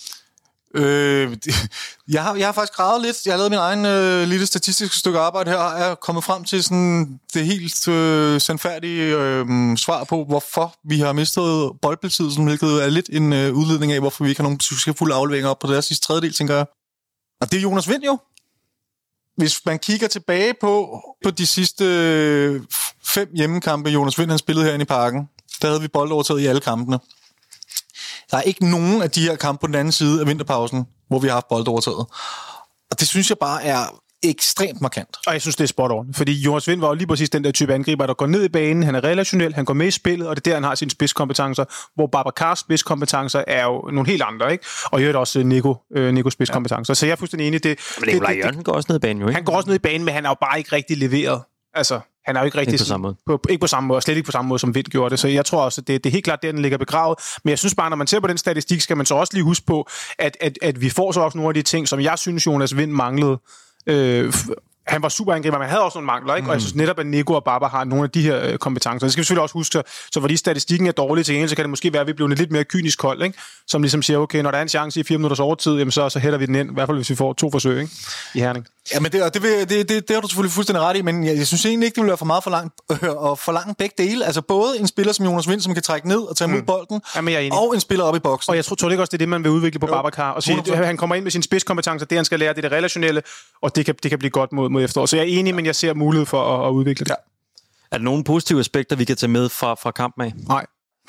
Øh, jeg, har, jeg har faktisk gravet lidt. Jeg har lavet min egen øh, lille statistiske stykke arbejde her, og er kommet frem til sådan det helt øh, sandfærdige øh, svar på, hvorfor vi har mistet boldbesiddelsen, hvilket er lidt en øh, udledning af, hvorfor vi ikke har nogen succesfulde afleveringer op på deres sidste tredjedel, tænker jeg. Og det er Jonas Vind jo. Hvis man kigger tilbage på, på de sidste øh, fem hjemmekampe, Jonas Vind han spillede herinde i Parken, der havde vi boldovertaget i alle kampene. Der er ikke nogen af de her kampe på den anden side af vinterpausen, hvor vi har haft boldovertaget. Og det synes jeg bare er ekstremt markant. Og jeg synes, det er spot on, fordi Jonas Wind var jo lige præcis den der type angriber, der går ned i banen, han er relationel, han går med i spillet, og det er der, han har sine spidskompetencer, hvor Babakars spidskompetencer er jo nogle helt andre, ikke? Og i øvrigt også Nico, øh, Nikos spidskompetencer. Ja. Så jeg er fuldstændig enig. Det, men det, det, Jørgen går også ned i banen, jo, ikke? Han går også ned i banen, men han er jo bare ikke rigtig leveret. Altså, han er jo ikke rigtig... Ikke på samme måde. På, ikke på samme måde, slet ikke på samme måde, som Wind gjorde det. Så jeg tror også, at det, det er helt klart der, den ligger begravet. Men jeg synes bare, når man ser på den statistik, skal man så også lige huske på, at, at, at vi får så også nogle af de ting, som jeg synes, Jonas Wind manglede. Øh, han var superangriber, men han havde også nogle mangler, ikke? Mm. Og jeg synes netop, at Nico og Baba har nogle af de her øh, kompetencer. Det skal vi selvfølgelig også huske, så fordi statistikken er dårlig til en, så kan det måske være, at vi bliver lidt mere kynisk hold, ikke? Som ligesom siger, okay, når der er en chance i fire minutters overtid, jamen så, så hætter vi den ind, i hvert fald hvis vi får to forsøg, ikke? I Herning. Ja, men det, det, det, det, det, det har du selvfølgelig fuldstændig ret i, men jeg, jeg synes egentlig ikke, det vil være for meget for langt øh, at forlange begge dele. Altså både en spiller som Jonas Wind, som kan trække ned og tage imod mm. bolden, Jamen, jeg er og en spiller op i boksen. Og jeg tror, tror ikke også, det er det, man vil udvikle på Babacar. Og sige, han kommer ind med sine spidskompetencer, det han skal lære, det er det relationelle, og det kan, det kan blive godt mod, mod efterår. Så jeg er enig, men jeg ser mulighed for at, at udvikle det. Ja. Er der nogle positive aspekter, vi kan tage med fra, fra kampen af? Nej.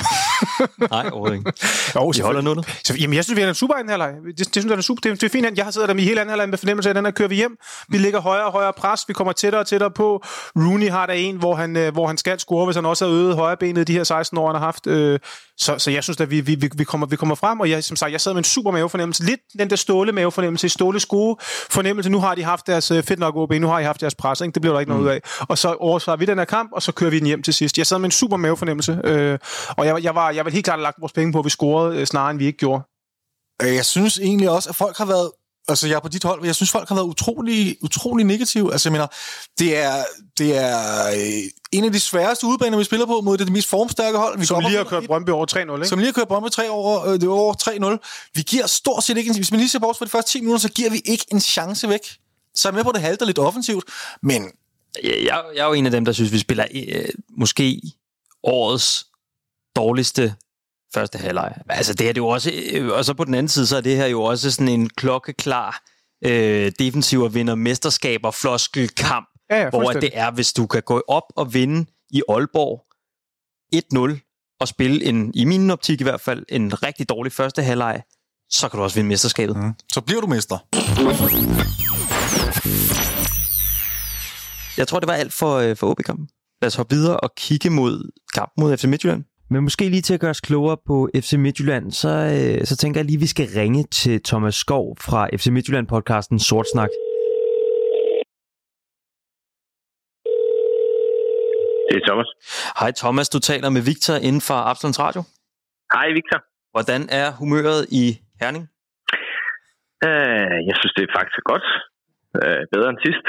Nej, overhovedet ikke. Jo, vi holder nullet. Så, jamen, jeg synes, vi har en super anden halvleg. Det, det synes jeg er super. Det, det er fint. Jeg har siddet der med hele anden halvleg med fornemmelse af, at den her kører vi hjem. Vi ligger højere og højere pres. Vi kommer tættere og tættere på. Rooney har der en, hvor han, hvor han skal score, hvis han også har øget højrebenet de her seksten år, han har haft. Så, så jeg synes, at vi, vi, vi, kommer, vi kommer frem, og jeg, som sagt, jeg sad med en super mavefornemmelse. Lidt den der Ståle mavefornemmelse, Ståles gode fornemmelse. Nu har de haft deres fedt nok O B, nu har de haft deres pres, ikke? Det bliver der ikke noget ud af. Og så oversvarer vi den her kamp, og så kører vi den hjem til sidst. Jeg sad med en super mavefornemmelse, øh, og jeg, jeg var jeg vil helt klart have lagt vores penge på, at vi scorede øh, snarere, end vi ikke gjorde. Jeg synes egentlig også, at folk har været, altså jeg er på dit hold, jeg synes, folk har været utrolig, utrolig negative. Altså jeg mener, det er, det er øh, en af de sværeste udebaner, vi spiller på, mod det, det mest formstærke hold. Vi som lige har kørt Brøndby over tre nul, ikke? Som lige har kørt Brøndby tre over, øh, det over tre nul. Vi giver stort set ikke en, hvis man lige ser bort for de første ti minutter, så giver vi ikke en chance væk. Så er jeg med på, at det halter lidt offensivt, men... Jeg, jeg, jeg er jo en af dem, der synes, vi spiller øh, måske årets dårligste første halvleg. Altså det er det jo også, og så på den anden side, så er det her jo også sådan en klokkeklar øh, defensiv og vinder mesterskaber floskelkamp, ja, ja, hvor det er, hvis du kan gå op og vinde i Aalborg et nul og spille en, i min optik i hvert fald, en rigtig dårlig første halvleg, så kan du også vinde mesterskabet. Mm. Så bliver du mester. Jeg tror, det var alt for, for O B-kampen. Lad os hoppe videre og kigge mod kampen mod F C Midtjylland. Men måske lige til at gøre os klogere på F C Midtjylland, så, øh, så tænker jeg lige, at vi skal ringe til Thomas Skov fra F C Midtjylland-podcasten Sortsnak. Det er Thomas. Hej Thomas, du taler med Victor inden for Absalons Radio. Hej Victor. Hvordan er humøret i Herning? Uh, jeg synes, det er faktisk godt. Uh, bedre end sidst.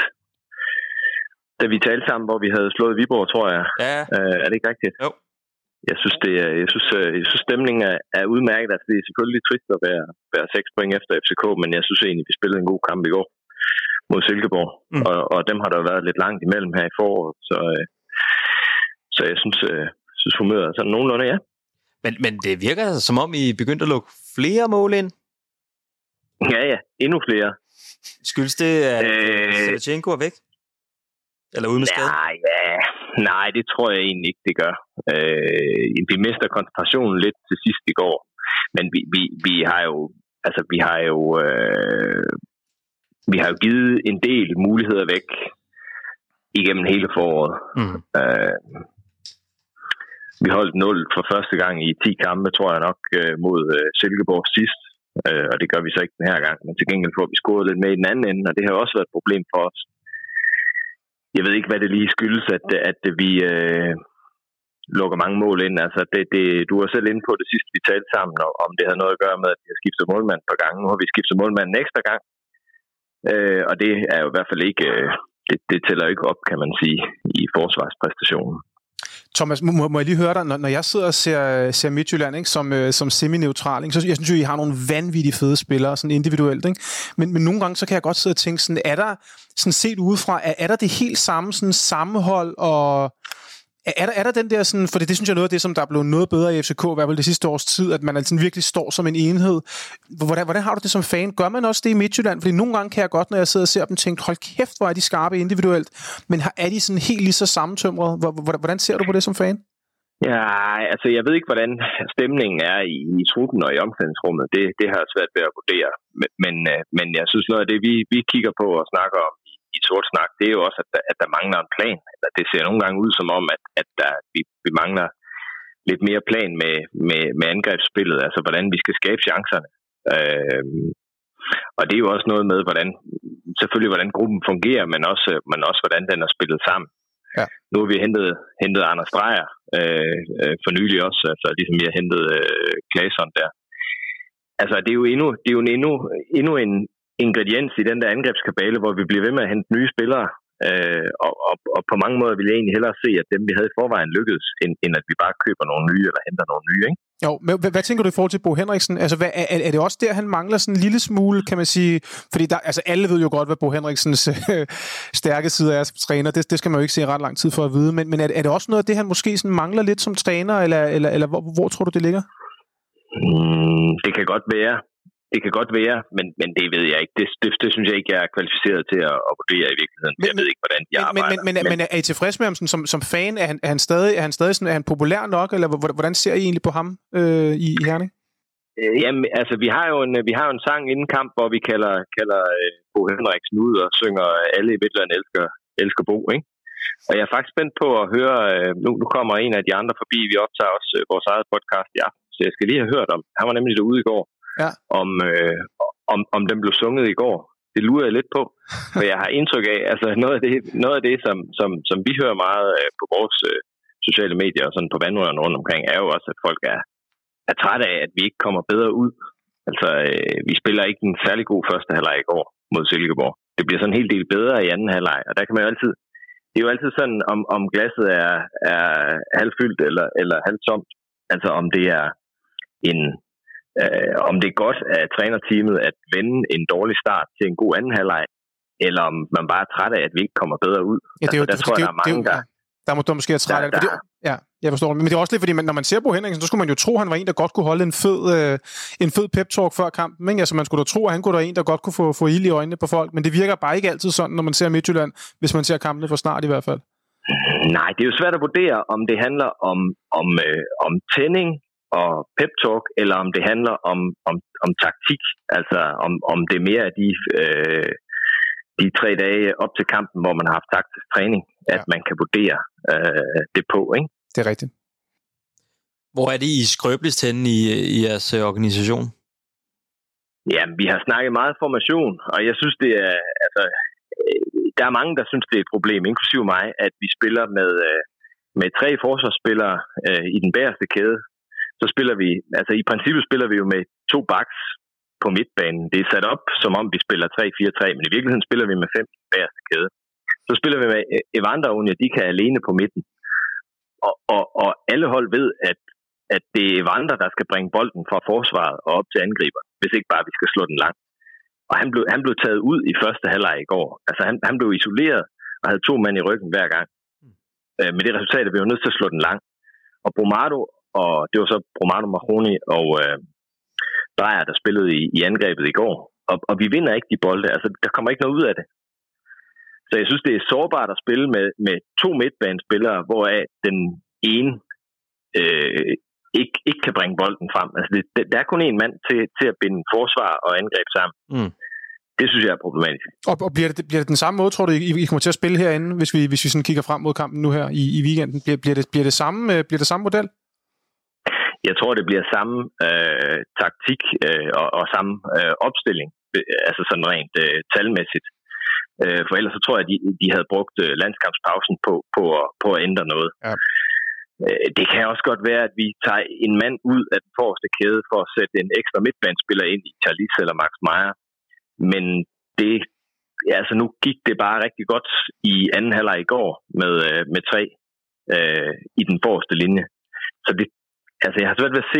Da vi talte sammen, hvor vi havde slået Viborg, tror jeg. Ja. Uh, er det ikke rigtigt? Jo. Jeg synes, det er, jeg synes, jeg synes stemningen er, er udmærket. Altså, det er selvfølgelig trist at være, være seks point efter F C K, men jeg synes egentlig, vi spillede en god kamp i går mod Silkeborg. Mm. Og, og dem har der været lidt langt imellem her i foråret. Så, øh, så jeg synes, øh, synes humøret er sådan nogenlunde, ja. Men, men det virker som om, I begyndte at lukke flere mål ind? Ja, ja. Endnu flere. Skyldes det, at øh... Sevchenko er væk? Eller ude med skade? Nej, ja. Nej, det tror jeg egentlig ikke, det gør. Øh, vi mister koncentrationen lidt til sidst i går. Men vi, vi, vi har jo, altså vi har jo, øh, vi har jo givet en del muligheder væk igennem hele foråret. Mm. Øh, vi holdt nul for første gang i ti kampe, tror jeg nok, mod øh, Silkeborg sidst. Øh, og det gør vi så ikke den her gang. Men til gengæld får vi scoret lidt med i den anden ende, og det har også været et problem for os. Jeg ved ikke, hvad det lige skyldes, at, at vi øh, lukker mange mål ind. Altså, det, det, du var selv inde på det sidste, vi talte sammen, om det havde noget at gøre med, at vi har skiftet målmand et par gange. Nu har vi skiftet målmand en ekstra gang. Øh, og det er jo i hvert fald ikke, øh, det, det tæller ikke op, kan man sige, i forsvarspræstationen. Thomas, må, må jeg lige høre dig, når, når jeg sidder og ser, ser Midtjylland, ikke, som, øh, som semi-neutral, ikke, så jeg synes jo, I har nogle vanvittige fede spillere, sådan individuelt, ikke? Men, men nogle gange, så kan jeg godt sidde og tænke sådan, er der, sådan set udefra, er, er der det helt samme sådan sammenhold, og er der, er der den der sådan, for det, det synes jeg er noget af det, som der er blevet noget bedre i F C K, i hvert fald det sidste års tid, at man altså virkelig står som en enhed. Hvordan, hvordan har du det som fan? Gør man også det i Midtjylland? Fordi nogle gange kan jeg godt, når jeg sidder og ser dem, tænke, hold kæft, hvor er de skarpe individuelt, men er de sådan helt lige så sammentømret? Hvordan ser du på det som fan? Ja, altså jeg ved ikke, hvordan stemningen er i, i truppen og i omklædningsrummet. Det, det har jeg svært ved at vurdere. Men, men, men jeg synes noget af det, vi, vi kigger på og snakker om i sort snak, det er jo også, at der, at der mangler en plan. Eller det ser nogle gange ud som om, at, at der, vi, vi mangler lidt mere plan med, med, med angrebsspillet, altså hvordan vi skal skabe chancerne. Øh, og det er jo også noget med, hvordan selvfølgelig hvordan gruppen fungerer, men også, men også hvordan den er spillet sammen. Ja. Nu har vi hentet, hentet Anders Dreyer øh, øh, for nylig også, altså ligesom vi har hentet øh, Claesson der. Altså det er jo endnu, det er jo en, endnu, endnu en ingrediens i den der angrebskabale, hvor vi bliver ved med at hente nye spillere, øh, og, og, og på mange måder vil jeg egentlig hellere se, at dem vi havde i forvejen lykkedes, end, end at vi bare køber nogle nye eller henter nogle nye, ikke? Jo, men hvad, hvad tænker du i forhold til Bo Henriksen? Altså, hvad, er, er det også der, han mangler sådan en lille smule, kan man sige? Fordi der, altså, alle ved jo godt, hvad Bo Henriksens øh, stærke side er som træner. Det, det skal man jo ikke se ret lang tid for at vide. Men, men er, er det også noget af det, han måske sådan mangler lidt som træner, eller, eller, eller hvor, hvor tror du, det ligger? Mm, det kan godt være. Det kan godt være, men, men det ved jeg ikke. Det, det, det synes jeg ikke, jeg er kvalificeret til at, at vurdere i virkeligheden. Men, jeg ved ikke, hvordan de men, arbejder. Men, men, men, men er I tilfreds med ham som, som fan? Er han, er han stadig, er han stadig sådan, er han populær nok, eller hvordan ser I egentlig på ham øh, i, i Herning? Øh, jamen, altså, vi har jo en, vi har jo en sang inden kamp, hvor vi kalder, kalder øh, Bo Henriksen ud og synger Alle i Midtjylland elsker, elsker Bo, ikke? Og jeg er faktisk spændt på at høre, øh, nu, nu kommer en af de andre forbi, vi optager også øh, vores eget podcast i aften, så jeg skal lige have hørt om. Han var nemlig derude i går. Ja. Om, øh, om, om den blev sunget i går. Det lurer jeg lidt på, for jeg har indtryk af, altså noget af det, noget af det som, som, som vi hører meget øh, på vores øh, sociale medier og sådan på vandrørene rundt omkring, er jo også, at folk er, er trætte af, at vi ikke kommer bedre ud. Altså, øh, vi spiller ikke en særlig god første halvleg i går mod Silkeborg. Det bliver sådan en hel del bedre i anden halvleg, og der kan man jo altid, det er jo altid sådan, om, om glasset er, er halvfyldt eller, eller halvtomt. Altså, om det er en Uh, om det er godt af trænerteamet at vende en dårlig start til en god anden halvleg, eller om man bare er træt af, at vi ikke kommer bedre ud. Ja, det er jo, altså, der tror jeg, der er mange, der... Der må du måske have træt af det. Ja, jeg forstår det. Men det er også lidt, fordi man, når man ser Bo Henriksen, så skulle man jo tro, at han var en, der godt kunne holde en fed, øh, en fed pep-talk før kampen. Ikke? Altså, man skulle da tro, at han kunne være en, der godt kunne få, få ild i øjnene på folk. Men det virker bare ikke altid sådan, når man ser Midtjylland, hvis man ser kampene for snart i hvert fald. Nej, det er jo svært at vurdere, om det handler om, om, øh, om tænding og pep-talk, eller om det handler om, om, om taktik, altså om, om det er mere af de, øh, de tre dage op til kampen, hvor man har haft taktisk træning, at ja. man kan vurdere øh, det på, ikke? Det er rigtigt. Hvor er det I skrøbeligst henne i, i jeres organisation? Ja, vi har snakket meget formation, og jeg synes, det er, altså, der er mange, der synes, det er et problem, inklusive mig, at vi spiller med, med tre forsvarsspillere øh, i den bagerste kæde. Så spiller vi, altså i princippet spiller vi jo med to backs på midtbanen. Det er sat op, som om vi spiller tre fire tre, men i virkeligheden spiller vi med fem bagerste kæde. Så spiller vi med Evander og Onyedika alene på midten. Og, og, og alle hold ved, at, at det er Evander, der skal bringe bolden fra forsvaret og op til angriber, hvis ikke bare vi skal slå den lang. Og han blev, han blev taget ud i første halvleg i går. Altså han, han blev isoleret og havde to mænd i ryggen hver gang. Øh, med det resultat, at vi var nødt til at slå den lang. Og Bromado, og det var så Bromado Mahoney og øh, Dreyer, der spillede i, i angrebet i går. Og, og vi vinder ikke de bolde. Altså, der kommer ikke noget ud af det. Så jeg synes, det er sårbart at spille med, med to midtbanespillere, hvoraf den ene øh, ikke, ikke kan bringe bolden frem. Altså, det, der er kun en mand til, til at binde forsvar og angreb sammen. Mm. Det synes jeg er problematisk. Og, og bliver, det, bliver det den samme måde, tror du, I, I kommer til at spille herinde, hvis vi, hvis vi sådan kigger frem mod kampen nu her i, i weekenden? Bliver, bliver, det, bliver, det samme, bliver det samme model? Jeg tror, det bliver samme øh, taktik øh, og, og samme øh, opstilling, altså sådan rent øh, talmæssigt. Øh, for ellers så tror jeg, at de, de havde brugt øh, landskampspausen på, på, at, på at ændre noget. Ja. Øh, det kan også godt være, at vi tager en mand ud af den forreste kæde for at sætte en ekstra midtbanespiller ind i Charlize eller Max Meyer. Men det, altså nu gik det bare rigtig godt i anden halvleg i går med, øh, med tre øh, i den forreste linje. Så det Altså, jeg har svært ved at se...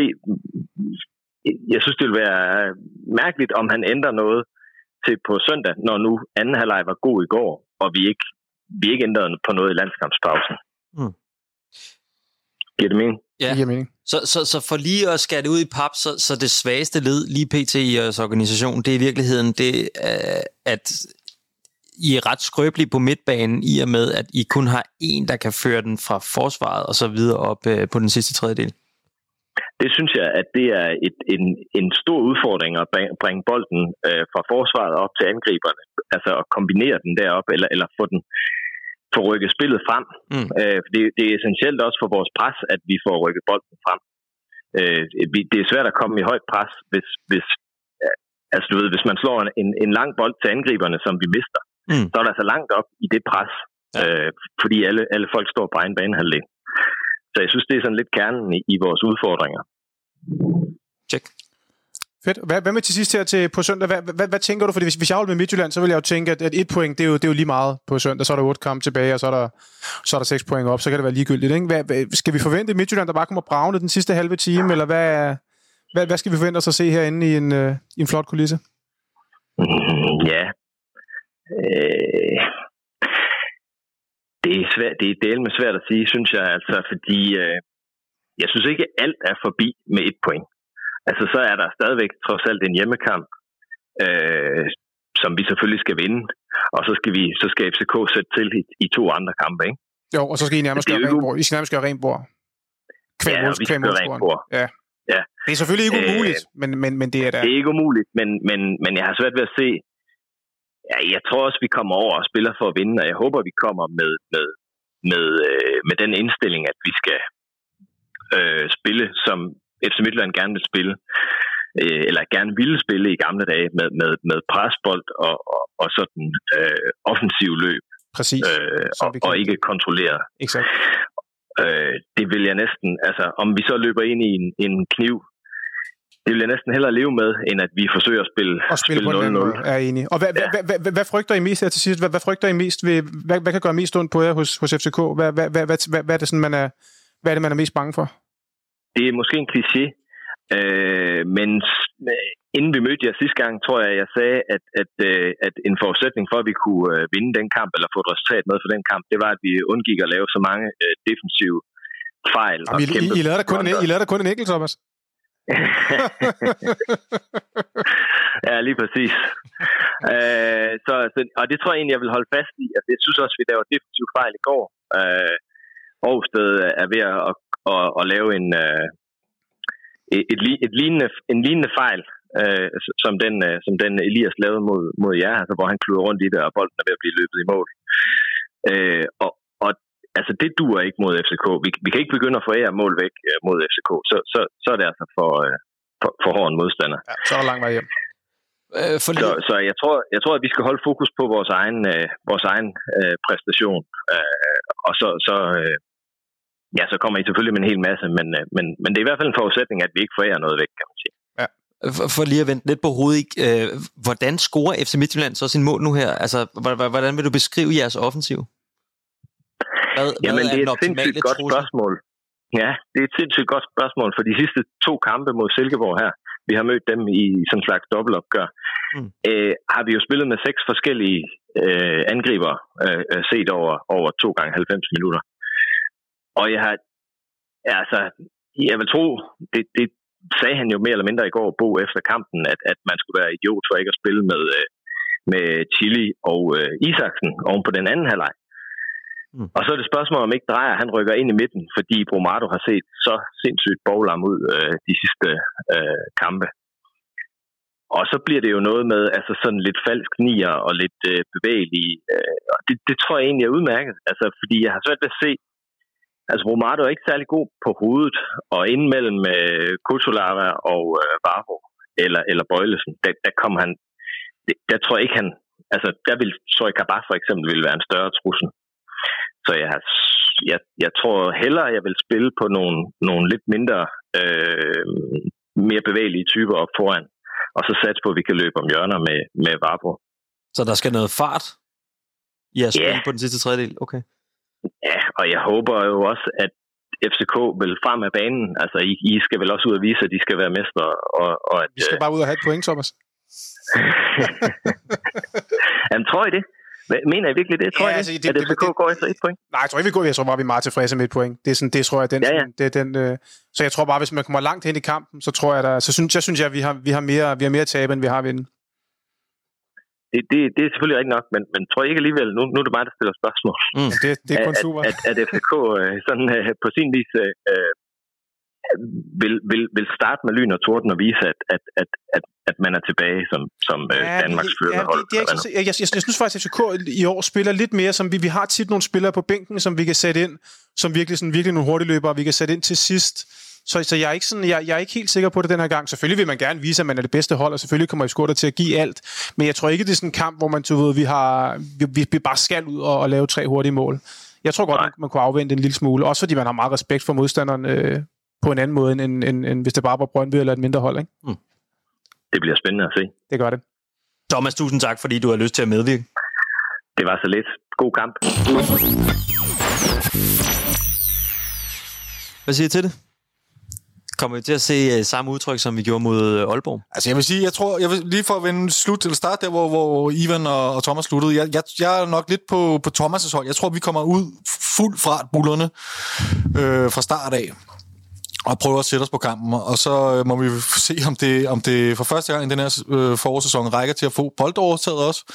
Jeg synes, det ville være mærkeligt, om han ændrer noget til på søndag, når nu anden halvleg var god i går, og vi ikke, vi ikke ændrede på noget i landskampspausen. Mm. Giver det mening? Ja. Det giver mening. Så, så, så for lige at skære det ud i pap, så, så det svageste led lige pt. I jeres organisation, det er i virkeligheden det, at I er ret skrøbelige på midtbanen, i og med, at I kun har en, der kan føre den fra forsvaret og så videre op på den sidste tredjedel. det synes jeg, at det er et, en, en stor udfordring at bringe bolden øh, fra forsvaret op til angriberne. Altså at kombinere den derop, eller, eller få den få rykket spillet frem. Mm. Øh, det, det er essentielt også for vores pres, at vi får rykket bolden frem. Øh, det er svært at komme i højt pres, hvis, hvis, altså, du ved, hvis man slår en, en lang bold til angriberne, som vi mister. Mm. Så er der så langt op i det pres, ja. øh, fordi alle, alle folk står på egen banehalvdel. Så jeg synes, det er sådan lidt kernen i, i vores udfordringer. Check. Fedt. Hvad, hvad med til sidst her til, på søndag? Hvad, hvad, hvad tænker du? Fordi hvis, hvis jeg holder med Midtjylland, så vil jeg jo tænke, at, at et point, det er, jo, det er jo lige meget på søndag. Så er der otte kampe tilbage, og så er der, så er der seks point op. Så kan det være ligegyldigt. Ikke? Hvad, hvad, skal vi forvente et Midtjylland, der bare kommer bravende den sidste halve time? Eller hvad, hvad, hvad skal vi forvente os at se herinde i en, uh, i en flot kulisse? Mm, ja. Øh... Det er svært, det er delme svært at sige, synes jeg, altså, fordi øh, jeg synes ikke, alt er forbi med et point. Altså, så er der stadigvæk trods alt en hjemmekamp, øh, som vi selvfølgelig skal vinde, og så skal vi, så skal F C K sætte til i, i to andre kampe, ikke? Jo, og så skal I nærmest gøre rent bord. I skal nærmest gøre rent bord. Ja, og vi skal gøre rent bord. Ja. Ja. Det er selvfølgelig ikke umuligt, øh, men, men, men det er der. Det er ikke umuligt, men, men, men jeg har svært ved at se. Ja, jeg tror også, vi kommer over og spiller for at vinde, og jeg håber, vi kommer med, med, med, øh, med den indstilling, at vi skal øh, spille, som F C Midtjylland gerne vil spille, øh, eller gerne ville spille i gamle dage, med, med, med presbold og, og, og sådan øh, offensiv løb. Præcis. Øh, og, og ikke kontrolleret. Exakt. Øh, det vil jeg næsten, altså om vi så løber ind i en, en kniv, det vil jeg næsten hellere leve med, end at vi forsøger at spille, og spille, spille nul nul. Er enig. Og hvad, ja. hvad, hvad, hvad, hvad frygter I mest her til sidst? Hvad, hvad frygter I mest ved, hvad, hvad kan gøre mest ondt på jer hos, hos F C K? Hvad, hvad, hvad, hvad, hvad, er det sådan, man er, hvad er det, man er mest bange for? Det er måske en kliché, øh, men inden vi mødte jer sidste gang, tror jeg, jeg sagde, at, at, øh, at en forudsætning for, at vi kunne øh, vinde den kamp, eller få et resultat med for den kamp, det var, at vi undgik at lave så mange øh, defensive fejl. Jamen, og I, kæmpe I, I, lavede kun en, I lavede da kun en enkelt, Thomas. Ja, lige præcis. øh, så, så, og det tror jeg egentlig, jeg vil holde fast i. Altså, jeg synes også, vi lavede defensive fejl i går. Øh, Aarhusted er ved at, at, at, at lave en, uh, et, et, et lignende, en lignende fejl, uh, som, den, uh, som den Elias lavede mod, mod jer, altså, hvor han kluder rundt i det, og bolden er ved at blive løbet i mål. Uh, og, og altså, det duer ikke mod F C K. Vi, vi kan ikke begynde at forære mål væk uh, mod F C K. Så, så, så er det altså for, uh, for, for hård en modstander. Ja, så er der lang vej hjem. Øh, for så, så jeg tror, jeg tror, at vi skal holde fokus på vores egen, øh, vores egen øh, præstation, øh, og så, så, øh, ja, så kommer I selvfølgelig med en hel masse, men, øh, men, men det er i hvert fald en forudsætning, at vi ikke forærer noget væk, kan man sige. Ja. For, for lige at vente lidt på hovedet, øh, hvordan scorer F C Midtjylland så sin mål nu her? Altså, hvordan vil du beskrive jeres offensiv? Hvad, Jamen, hvad det er, er et sindssygt godt trussel? spørgsmål. Ja, det er et sindssygt godt spørgsmål, for de sidste to kampe mod Silkeborg her, vi har mødt dem i sådan en slags dobbeltopgør, mm. øh, har vi jo spillet med seks forskellige øh, angriber øh, set over, over to gange halvfems minutter. Og jeg har, altså, jeg vil tro, det, det sagde han jo mere eller mindre i går, Bo, efter kampen, at, at man skulle være idiot for ikke at spille med, øh, med Chili og øh, Isaksen oven på den anden halvleg. Mm. Og så er det spørgsmål, om ikke Drejer, han rykker ind i midten, fordi Bromado har set så sindssygt boglam ud øh, de sidste øh, kampe. Og så bliver det jo noget med altså sådan lidt falsk nier og lidt øh, bevægelig. Øh, og det, det tror jeg egentlig er udmærket, altså fordi jeg har svært ved at se, altså Bromado er ikke særlig god på hovedet, og inden mellem øh, Kutulava og øh, Vavro eller, eller Bøjlesen, der, der kom han, der, der tror jeg ikke han, altså der vil Soy Kabak for eksempel ville være en større trussel. Så jeg, har, jeg, jeg tror hellere, jeg vil spille på nogle, nogle lidt mindre, øh, mere bevægelige typer op foran, og så satse på, at vi kan løbe om hjørner med, med Vavro. Så der skal noget fart i at spille yeah. på den sidste tredjedel? Okay. Ja, og jeg håber jo også, at F C K vil frem af banen. Altså, I, I skal vel også ud og vise, at de skal være mestre. Og, og at, vi skal bare ud og have et point, Thomas. Jamen, tror I det? Mener I virkelig det? Tror ja, jeg, altså, det, at F C K det, går efter et point? Nej, jeg tror ikke, vi går. Jeg tror bare, vi er meget tilfredse med et point. Det er sådan, det tror jeg, den, ja, ja. Det er den, øh, så jeg tror bare, hvis man kommer langt hen i kampen, så tror jeg, der, så synes jeg, synes jeg, vi har, vi har mere, vi har mere tab, end vi har vinde. Det, det, det er selvfølgelig ikke nok, men, men tror jeg ikke alligevel, nu, nu er det mig, der stiller spørgsmål. Mm. Det, det er kun super. At, at, at F C K øh, sådan, øh, på sin vis øh, vil, vil, vil starte med lyn og torden og vise, at, at, at, at, at man er tilbage som, som ja, Danmarks førende ja, hold. Det, det er ikke så, jeg, jeg, jeg synes faktisk, at F C K i år spiller lidt mere, som vi, vi har tit nogle spillere på bænken, som vi kan sætte ind, som virkelig, sådan, virkelig nogle hurtigløbere, vi kan sætte ind til sidst. Så, så jeg, er ikke sådan, jeg, jeg er ikke helt sikker på det den her gang. Selvfølgelig vil man gerne vise, at man er det bedste hold, og selvfølgelig kommer I sgu der til at give alt. Men jeg tror ikke, det er sådan en kamp, hvor man du ved, vi, har, vi, vi bare skal ud og, og lave tre hurtige mål. Jeg tror godt, man, man kunne afvente en lille smule. Også fordi man har meget respekt for modstanderen øh, på en anden måde, end, end, end, end hvis det bare var Brøndby eller et mindre hold. Ikke? Mm. Det bliver spændende at se. Det gør det. Thomas, tusind tak, fordi du har lyst til at medvirke. Det var så lidt. God kamp. Hvad siger I til det? Kommer vi til at se uh, samme udtryk, som vi gjorde mod uh, Aalborg? Altså jeg vil sige, jeg tror, jeg vil lige for at vende slut, eller starte der, hvor, hvor Ivan og, og Thomas sluttede. Jeg, jeg, jeg er nok lidt på, på Thomas' hold. Jeg tror, vi kommer ud fuldt fra bullerne øh, fra start af og prøver at sætte os på kampen. Og så øh, må vi se, om det, om det for første gang i den her øh, forårssæson rækker til at få boldovertaget også.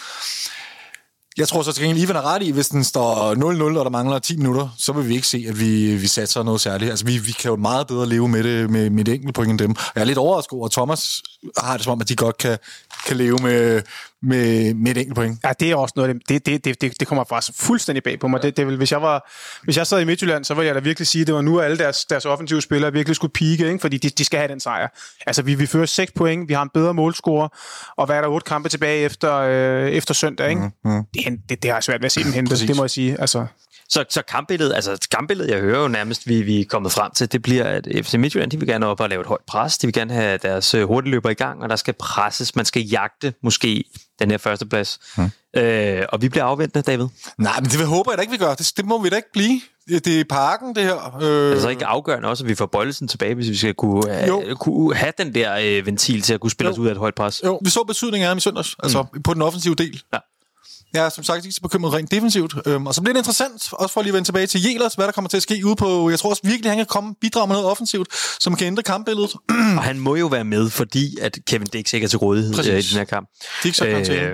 Jeg tror så til gengæld, Ivan er ret i, hvis den står nul nul, og der mangler ti minutter, så vil vi ikke se, at vi, vi satser noget særligt. Altså, vi, vi kan jo meget bedre leve med det med, med et enkelt point end dem. Og jeg er lidt overrasket over, at Thomas har det som om, at de godt kan, kan leve med, med, med et enkelt point. Ja, det er også noget, det, det, det, det, det kommer faktisk fuldstændig bag på mig. Det, det vil, hvis, jeg var, hvis jeg sad i Midtjylland, så ville jeg da virkelig sige, at det var nu, at alle deres, deres offensive spillere virkelig skulle pike, ikke? Fordi de, de skal have den sejr. Altså, vi, vi fører seks point, vi har en bedre målscore, og hvad er der otte kampe tilbage efter, øh, efter søndag, ikke? Mm, mm. Det, det, det har jeg svært ved at se dem hente, det må jeg sige. Altså. Så, så kampbilledet, altså kampbilledet, jeg hører jo nærmest, vi, vi er kommet frem til, det bliver, at F C Midtjylland, de vil gerne op og lave et højt pres, de vil gerne have deres hurtigløber i gang, og der skal presses, man skal jagte måske den her førsteplads. Hmm. Øh, og vi bliver afventende, David. Nej, men det håber jeg da ikke, vi gør. Det, det må vi da ikke blive. Det, det er parken, det her. Øh... Er det så ikke afgørende også, at vi får Bøjlesen tilbage, hvis vi skal kunne, uh, kunne have den der øh, ventil til at kunne spille jo. os ud af et højt pres? Jo, vi så betydningen af ham i søndags, altså hmm. på den offensive del. Ja. Jeg er som sagt ikke så bekymret rent defensivt. Øhm, og så bliver det interessant, også for at lige vende tilbage til Jelers, hvad der kommer til at ske ude på... Jeg tror også virkelig, han kan komme bidrage med noget offensivt, som kan ændre kampbilledet. Og han må jo være med, fordi at Kevin Dix ikke er til rådighed øh, i den her kamp. Dix er øh,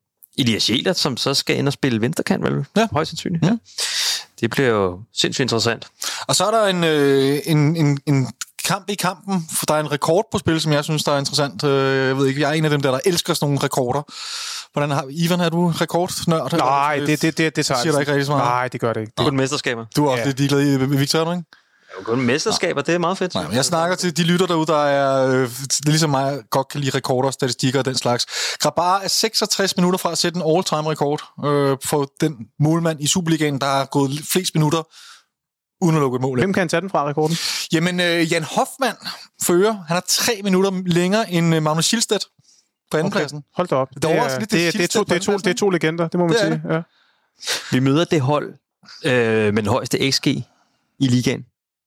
Elias Jelers, som så skal ind og spille venstrekant, vel? Ja. Højst sandsynligt. Ja. Det bliver jo sindssygt interessant. Og så er der en, øh, en, en, en kamp i kampen, for der er en rekord på spil, som jeg synes, der er interessant. Jeg ved ikke, jeg er en af dem der, der elsker sådan nogle rekorder. Hvordan har, Ivan, er du rekordnørd? Nej, det, det, det, det tager siger der ikke rigtig så meget. Nej, det gør det ikke. Det er kun mesterskaber. Du er også ja. lidt ligeglad i, Victor, er du ikke? Det er kun mesterskaber, det er meget fedt. Nej, jeg snakker til de lytter derude, der er, øh, det er ligesom mig, godt kan lide rekorder, statistikker og den slags. Grabar er seksogtres minutter fra at sætte en all-time rekord øh, for den målmand i Superligaen, der har gået flest minutter uden at lukke et mål. Hvem kan han tage den fra, rekorden? Jamen, øh, Jan Hoffmann fører. Han har tre minutter længere end øh, Magnus Schildstedt på andenpladsen. Okay. Hold da op. Det, det, er, det, det, det, er to, det, er to, det er to legender, det må man det sige. Ja. Vi møder det hold øh, med den højeste X G i ligaen.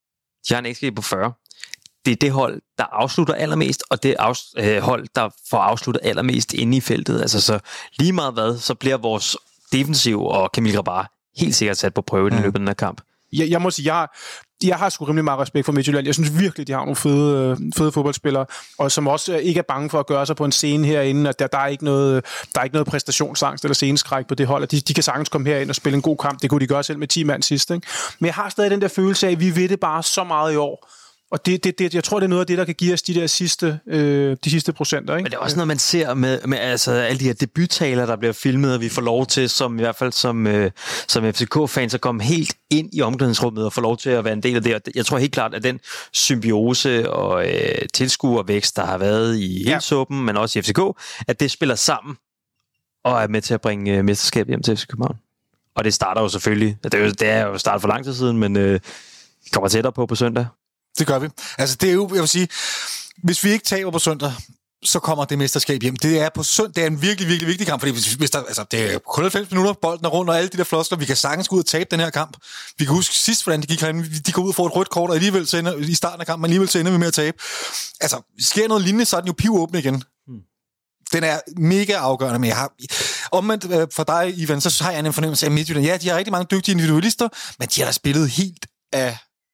De har en X G på fyrre. Det er det hold, der afslutter allermest, og det er øh, hold, der får afsluttet allermest inde i feltet. Altså, så lige meget hvad, så bliver vores defensiv og Camille Grabar helt sikkert sat på prøve mm. i løbet af den her kamp. Jeg, jeg må sige, jeg har, jeg har sgu rimelig meget respekt for Midtjylland. Jeg synes virkelig, de har nogle fede, fede fodboldspillere, og som også ikke er bange for at gøre sig på en scene herinde, og der, der, er, ikke noget, der er ikke noget præstationsangst eller sceneskræk på det hold, de, de kan sagtens komme herind og spille en god kamp. Det kunne de gøre selv med ti mand sidst. Ikke? Men jeg har stadig den der følelse af, at vi ved det bare så meget i år. Og det, det, det, jeg tror, det er noget af det, der kan give os de der sidste, øh, de sidste procenter. Ikke? Men det er også noget, man ser med, med altså, alle de her debuttaler, der bliver filmet, og vi får lov til, som i hvert fald som, øh, som F C K-fans, at komme helt ind i omklædningsrummet og få lov til at være en del af det. Og jeg tror helt klart, at den symbiose og øh, tilskuervækst, der har været i hele ja. suppen, men også i F C K, at det spiller sammen og er med til at bringe øh, mesterskab hjem til F C København. Og det starter jo selvfølgelig, det er jo, det er jo startet for lang tid siden, men øh, vi kommer tættere på på søndag. Det gør vi. Altså, det er jo, jeg vil sige, hvis vi ikke taber på søndag, så kommer det mesterskab hjem. Det er på søndag, det er en virkelig, virkelig vigtig kamp, fordi hvis, hvis der, altså, det er kun halvfems minutter, bolden er rundt, og alle de der floskler, vi kan sagtens gå ud og tabe den her kamp. Vi kan huske sidst, hvordan det gik herinde. De går ud og får et rødt kort, og alligevel så ender, i starten af kampen, alligevel så ender vi med at tabe. Altså, sker noget lignende, så er den jo pivåbne igen. Hmm. Den er mega afgørende, men jeg har... Omvendt for dig, Ivan, så har jeg en fornemmelse af Midtjylland. Ja, de har rigtig mange dygtige individualister, men de har da spillet helt af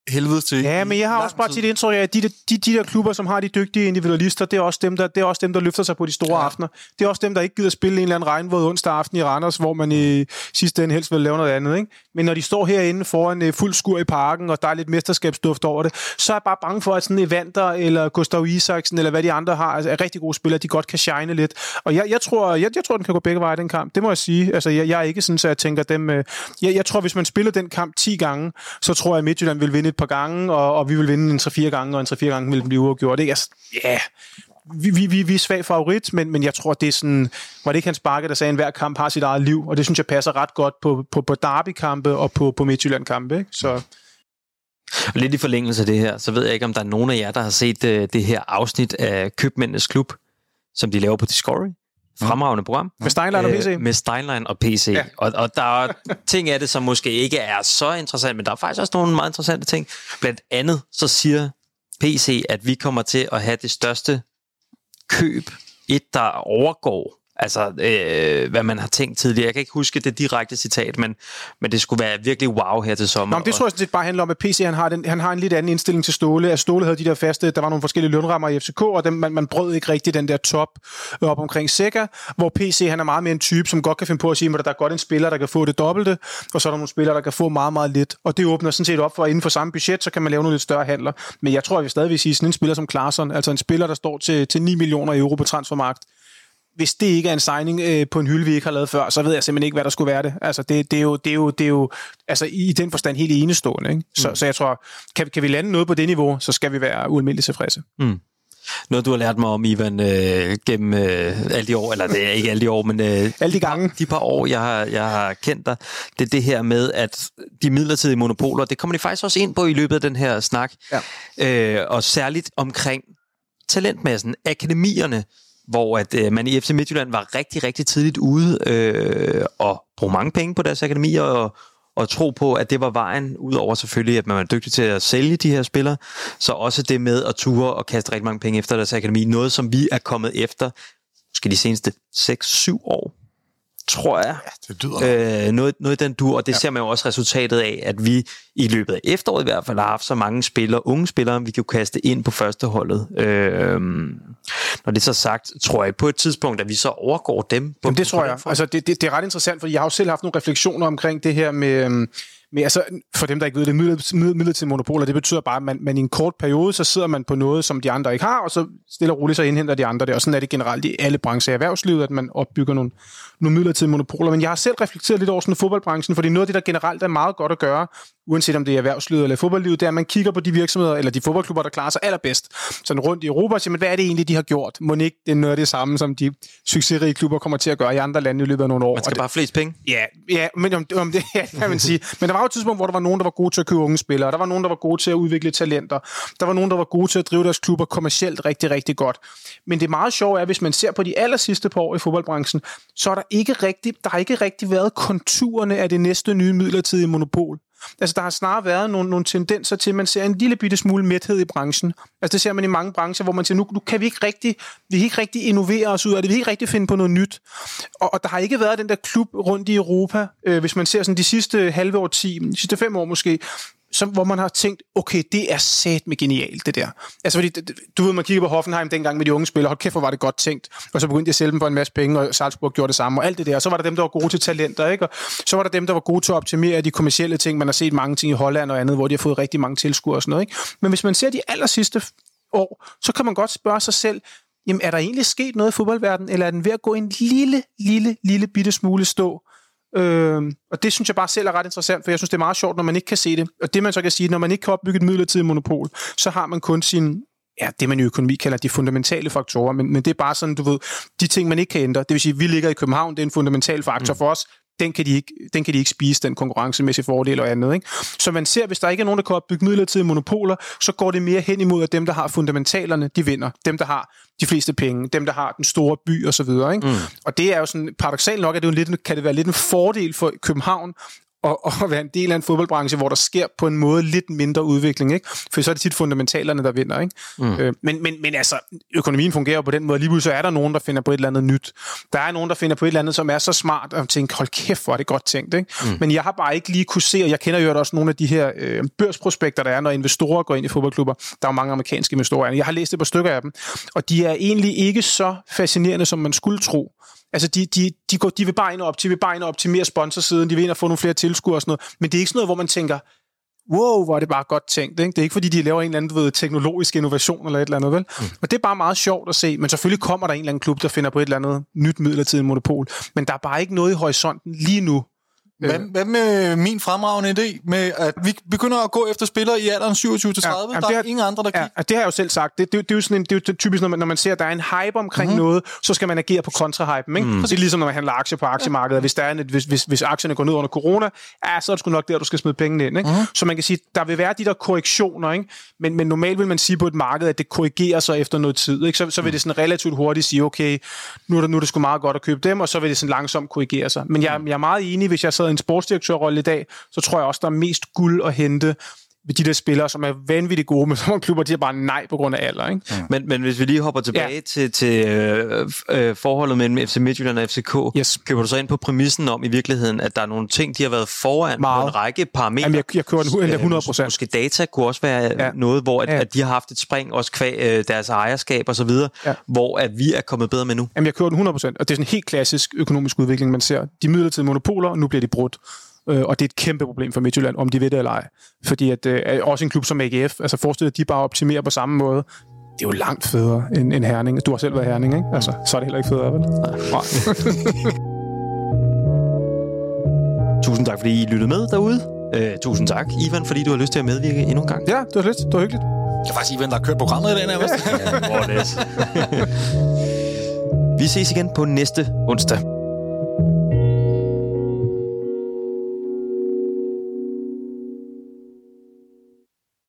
helvede til. Ja, men jeg har også bare tit indtryk af, at de, de, de der klubber, som har de dygtige individualister, det er også dem, der, det er også dem, der løfter sig på de store ja. aftener. Det er også dem, der ikke gider spille en eller anden regnvåd onsdag aften i Randers, hvor man i sidste ende helst vil lave noget andet. Ikke? Men når de står herinde foran fuld skur i parken, og der er lidt mesterskabsduft over det, så er jeg bare bange for, at sådan Evander eller Gustav Isaksen, eller hvad de andre har, altså, er rigtig gode spillere, de godt kan shine lidt. Og jeg, jeg, tror, jeg, jeg tror, den kan gå begge veje, den kamp. Det må jeg sige. Altså, jeg, jeg er ikke sådan, så jeg tænker dem... Jeg, jeg tror, hvis man spiller den kamp ti gange, så tror jeg, at Midtjylland vil vinde et par gange, og, og vi vil vinde en tre fire gange, og en tre fire gange vil blive uafgjort. Ikke? Altså, yeah. vi, vi, vi, vi er svag favorit, men, men jeg tror, det er sådan... Var det ikke Hans Bakke, der sagde, at enhver kamp har sit eget liv, og det synes jeg passer ret godt på, på, på derby-kampe og på, på Midtjylland-kampe. Ikke? Så... Og lidt i forlængelse af det her, så ved jeg ikke, om der er nogen af jer, der har set uh, det her afsnit af Købmændenes Klub, som de laver på Discovery. Fremragende program. Med Steinlein og P C. Øh, med Steinlein og P C. Ja. Og, og der er ting af det, som måske ikke er så interessant, men der er faktisk også nogle meget interessante ting. Blandt andet så siger P C, at vi kommer til at have det største køb, et der overgår, altså øh, hvad man har tænkt tidligere. Jeg kan ikke huske det direkte citat, men, men det skulle være virkelig wow her til sommer. Nå, men det tror jeg sådan set bare handler om, at P C han har, den, han har en lidt anden indstilling til Ståle. At Ståle havde de der faste, der var nogle forskellige lønrammer i F C K, og dem, man, man brød ikke rigtig den der top op omkring Sækker, hvor P C han er meget mere en type, som godt kan finde på at sige, at der er godt en spiller, der kan få det dobbelte, og så er der nogle spillere, der kan få meget, meget lidt. Og det åbner sådan set op for, at inden for samme budget, så kan man lave nogle lidt større handler. Men jeg tror, jeg vil stadigvæk sige, sådan en spiller som Klaarsson, altså en spiller, der står til, til ni millioner euro på transfermarkt, hvis det ikke er en signing øh, på en hylde, vi ikke har lavet før, så ved jeg simpelthen ikke, hvad der skulle være det. Altså, det, det, er, jo, det, er, jo, det er jo altså, i den forstand helt enestående. Ikke? Så, mm. så jeg tror, kan, kan vi lande noget på det niveau, så skal vi være ualmindeligt tilfredse. Mm. Noget, du har lært mig om, Ivan, øh, gennem øh, alle de år, eller det er ikke alle de år, men øh, alle de gange. De par år, jeg har, jeg har kendt dig, det er det her med, at de midlertidige monopoler, det kommer de faktisk også ind på i løbet af den her snak, ja. øh, og særligt omkring talentmassen, akademierne, hvor at øh, man i F C Midtjylland var rigtig, rigtig tidligt ude øh, og bruge mange penge på deres akademier og, og tro på, at det var vejen, udover selvfølgelig, at man var dygtig til at sælge de her spillere, så også det med at ture og kaste rigtig mange penge efter deres akademi, noget som vi er kommet efter, måske de seneste seks syv år, tror jeg. Ja, det dyder. Øh, noget, noget den dur, og det ja. ser man jo også resultatet af, at vi i løbet af efteråret i hvert fald har haft så mange spillere, unge spillere, vi kan jo kaste ind på førsteholdet. Øh, når det er så sagt, tror jeg på et tidspunkt, at vi så overgår dem. På, Jamen, det på tror jeg. Altså, det, det, det er ret interessant, for jeg har jo selv haft nogle refleksioner omkring det her med... Men altså, for dem, der ikke ved det, midlertidige monopoler, det betyder bare, at man, man i en kort periode, så sidder man på noget, som de andre ikke har, og så stille og roligt så indhenter de andre det. Og sådan er det generelt i alle brancher i erhvervslivet, at man opbygger nogle, nogle midlertidige monopoler. Men jeg har selv reflekteret lidt over sådan fodboldbranchen, fordi noget af det, der generelt er meget godt at gøre, uanset om det er erhvervslivet eller fodboldlivet, det er, at man kigger på de virksomheder, eller de fodboldklubber, der klarer sig allerbedst, sådan rundt i Europa, og siger, men hvad er det egentlig, de har gjort? Må ikke det er noget af det samme, som de succesrige klubber kommer til at gøre i andre lande i løbet af nogle år? Man skal og det, bare flest penge. Ja, ja, men om, om det ja, kan man sige. Men der var jo et tidspunkt, hvor der var nogen, der var gode til at købe unge spillere, der var nogen, der var gode til at udvikle talenter, der var nogen, der var gode til at drive deres klubber kommercielt rigtig, rigtig godt. Men det meget sjove er, hvis man ser på de aller sidste par år i fodboldbranchen, så er der ikke rigtig, der har ikke rigtig været konturerne af det næste nye midlertidige monopol. Altså, der har snarere været nogle, nogle tendenser til, at man ser en lille bitte smule mæthed i branchen. Altså, det ser man i mange brancher, hvor man siger, nu, nu kan vi ikke rigtig, vi kan ikke rigtig innovere os ud af det, vi kan ikke rigtig finde på noget nyt. Og, og der har ikke været den der klub rundt i Europa, øh, hvis man ser sådan de sidste halve år, ti, de sidste fem år måske, som, hvor man har tænkt, okay, det er satme genialt, det der. Altså, fordi, du ved, man kigger på Hoffenheim dengang med de unge spillere, hold kæft, hvor var det godt tænkt, og så begyndte de at sælge dem for en masse penge, og Salzburg gjorde det samme, og alt det der. Og så var der dem, der var gode til talenter, ikke? Og så var der dem, der var gode til at optimere de kommercielle ting. Man har set mange ting i Holland og andet, hvor de har fået rigtig mange tilskuere og sådan noget, ikke? Men hvis man ser de aller sidste år, så kan man godt spørge sig selv, jamen, er der egentlig sket noget i fodboldverdenen, eller er den ved at gå en lille, lille, lille bitte smule stå? Øh, og det synes jeg bare selv er ret interessant, for jeg synes, det er meget sjovt, når man ikke kan se det. Og det man så kan sige, når man ikke kan opbygge et midlertidigt monopol, så har man kun sin, ja, det man i økonomi kalder de fundamentale faktorer, men, men det er bare sådan, du ved, de ting, man ikke kan ændre. Det vil sige, at vi ligger i København, det er en fundamental faktor mm. for os. Den kan, de ikke, den kan de ikke spise, den konkurrencemæssige fordel og andet. Ikke? Så man ser, hvis der ikke er nogen, der kan opbygge midlertidige monopoler, så går det mere hen imod, at dem, der har fundamentalerne, de vinder. Dem, der har de fleste penge, dem, der har den store by og så videre. Ikke? Mm. Og det er jo sådan, paradoksalt nok, at det jo lidt, kan det være lidt en fordel for København og, og være en del af en fodboldbranche, hvor der sker på en måde lidt mindre udvikling, ikke? For så er det tit fundamentalerne, der vinder, ikke? Mm. Øh, men, men, men altså, økonomien fungerer på den måde. Lige så er der nogen, der finder på et eller andet nyt. Der er nogen, der finder på et eller andet, som er så smart, og tænker, hold kæft, hvor er det godt tænkt, ikke? Mm. Men jeg har bare ikke lige kunne se, og jeg kender jo også nogle af de her øh, børsprospekter, der er, når investorer går ind i fodboldklubber. Der er jo mange amerikanske investorer. Jeg har læst et par stykker af dem, og de er egentlig ikke så fascinerende, som man skulle tro. Altså, de, de, de, går, de vil bare ind og op, de vil bare ind og optimere sponsorsiden, de vil ind og få nogle flere tilskuere og sådan noget, men det er ikke sådan noget, hvor man tænker, wow, hvor er det bare godt tænkt, ikke? Det er ikke, fordi de laver en eller anden, du ved, teknologisk innovation eller et eller andet, vel? Mm. Og det er bare meget sjovt at se, men selvfølgelig kommer der en eller anden klub, der finder på et eller andet nyt midlertidigt monopol, men der er bare ikke noget i horisonten lige nu. Hvad, hvad med min fremragende idé med, at vi begynder at gå efter spillere i alderen syvogtyve til tredive? Ja, der er har, ingen andre, der kigger. Ja, det har jeg jo selv sagt. Det, det, det, er jo sådan en, det er jo typisk, når man, når man ser, at der er en hype omkring mm-hmm. noget, så skal man agere på kontrahypen, ikke? Mm. Det er ligesom, når man handler aktier på aktiemarkedet. Hvis, der er en, hvis, hvis, hvis aktierne går ned under corona, ja, så er det sgu nok der, du skal smide pengene ind, ikke? Mm. Så man kan sige, der vil være de der korrektioner, ikke? Men, men normalt vil man sige på et marked, at det korrigerer sig efter noget tid, ikke? Så, så vil det sådan relativt hurtigt sige, okay, nu er det, nu er det sgu meget godt at købe dem, og så vil det sådan langsomt korrigere sig. Men jeg, jeg er meget enig, hvis jeg sad i en sportsdirektør i dag, så tror jeg også, der er mest guld at hente ved de der spillere, som er vanvittigt gode, men som klubber, de er bare nej på grund af alder, ikke? Ja. Men, men hvis vi lige hopper tilbage ja. til, til øh, øh, forholdet mellem F C Midtjylland og F C K, yes. køber du så ind på præmissen om i virkeligheden, at der er nogle ting, de har været foran meget. På en række parametre? Jamen, jeg, jeg kører den hundrede procent. Måske data kunne også være ja. noget, hvor at, ja. at de har haft et spring, også kvæg øh, deres ejerskab og så videre, ja. hvor at vi er kommet bedre med nu. Jamen, jeg kører den hundrede procent, og det er sådan en helt klassisk økonomisk udvikling, man ser. De midlertidige monopoler, og nu bliver de brudt. Og det er et kæmpe problem for Midtjylland, om de ved det eller ej. Fordi at øh, også en klub som A G F, altså forestil dig, at de bare optimerer på samme måde. Det er jo langt federe end, end Herning. Du har selv været Herning, ikke? Altså, så er det heller ikke federe, vel? Nej. Tusind tak, fordi I lyttede med derude. Uh, tusind tak, Ivan, fordi du har lyst til at medvirke endnu en gang. Ja, det var lidt. Det var hyggeligt. Det er faktisk Ivan, der har kørt programmet i den her. Ja, Vi ses igen på næste onsdag.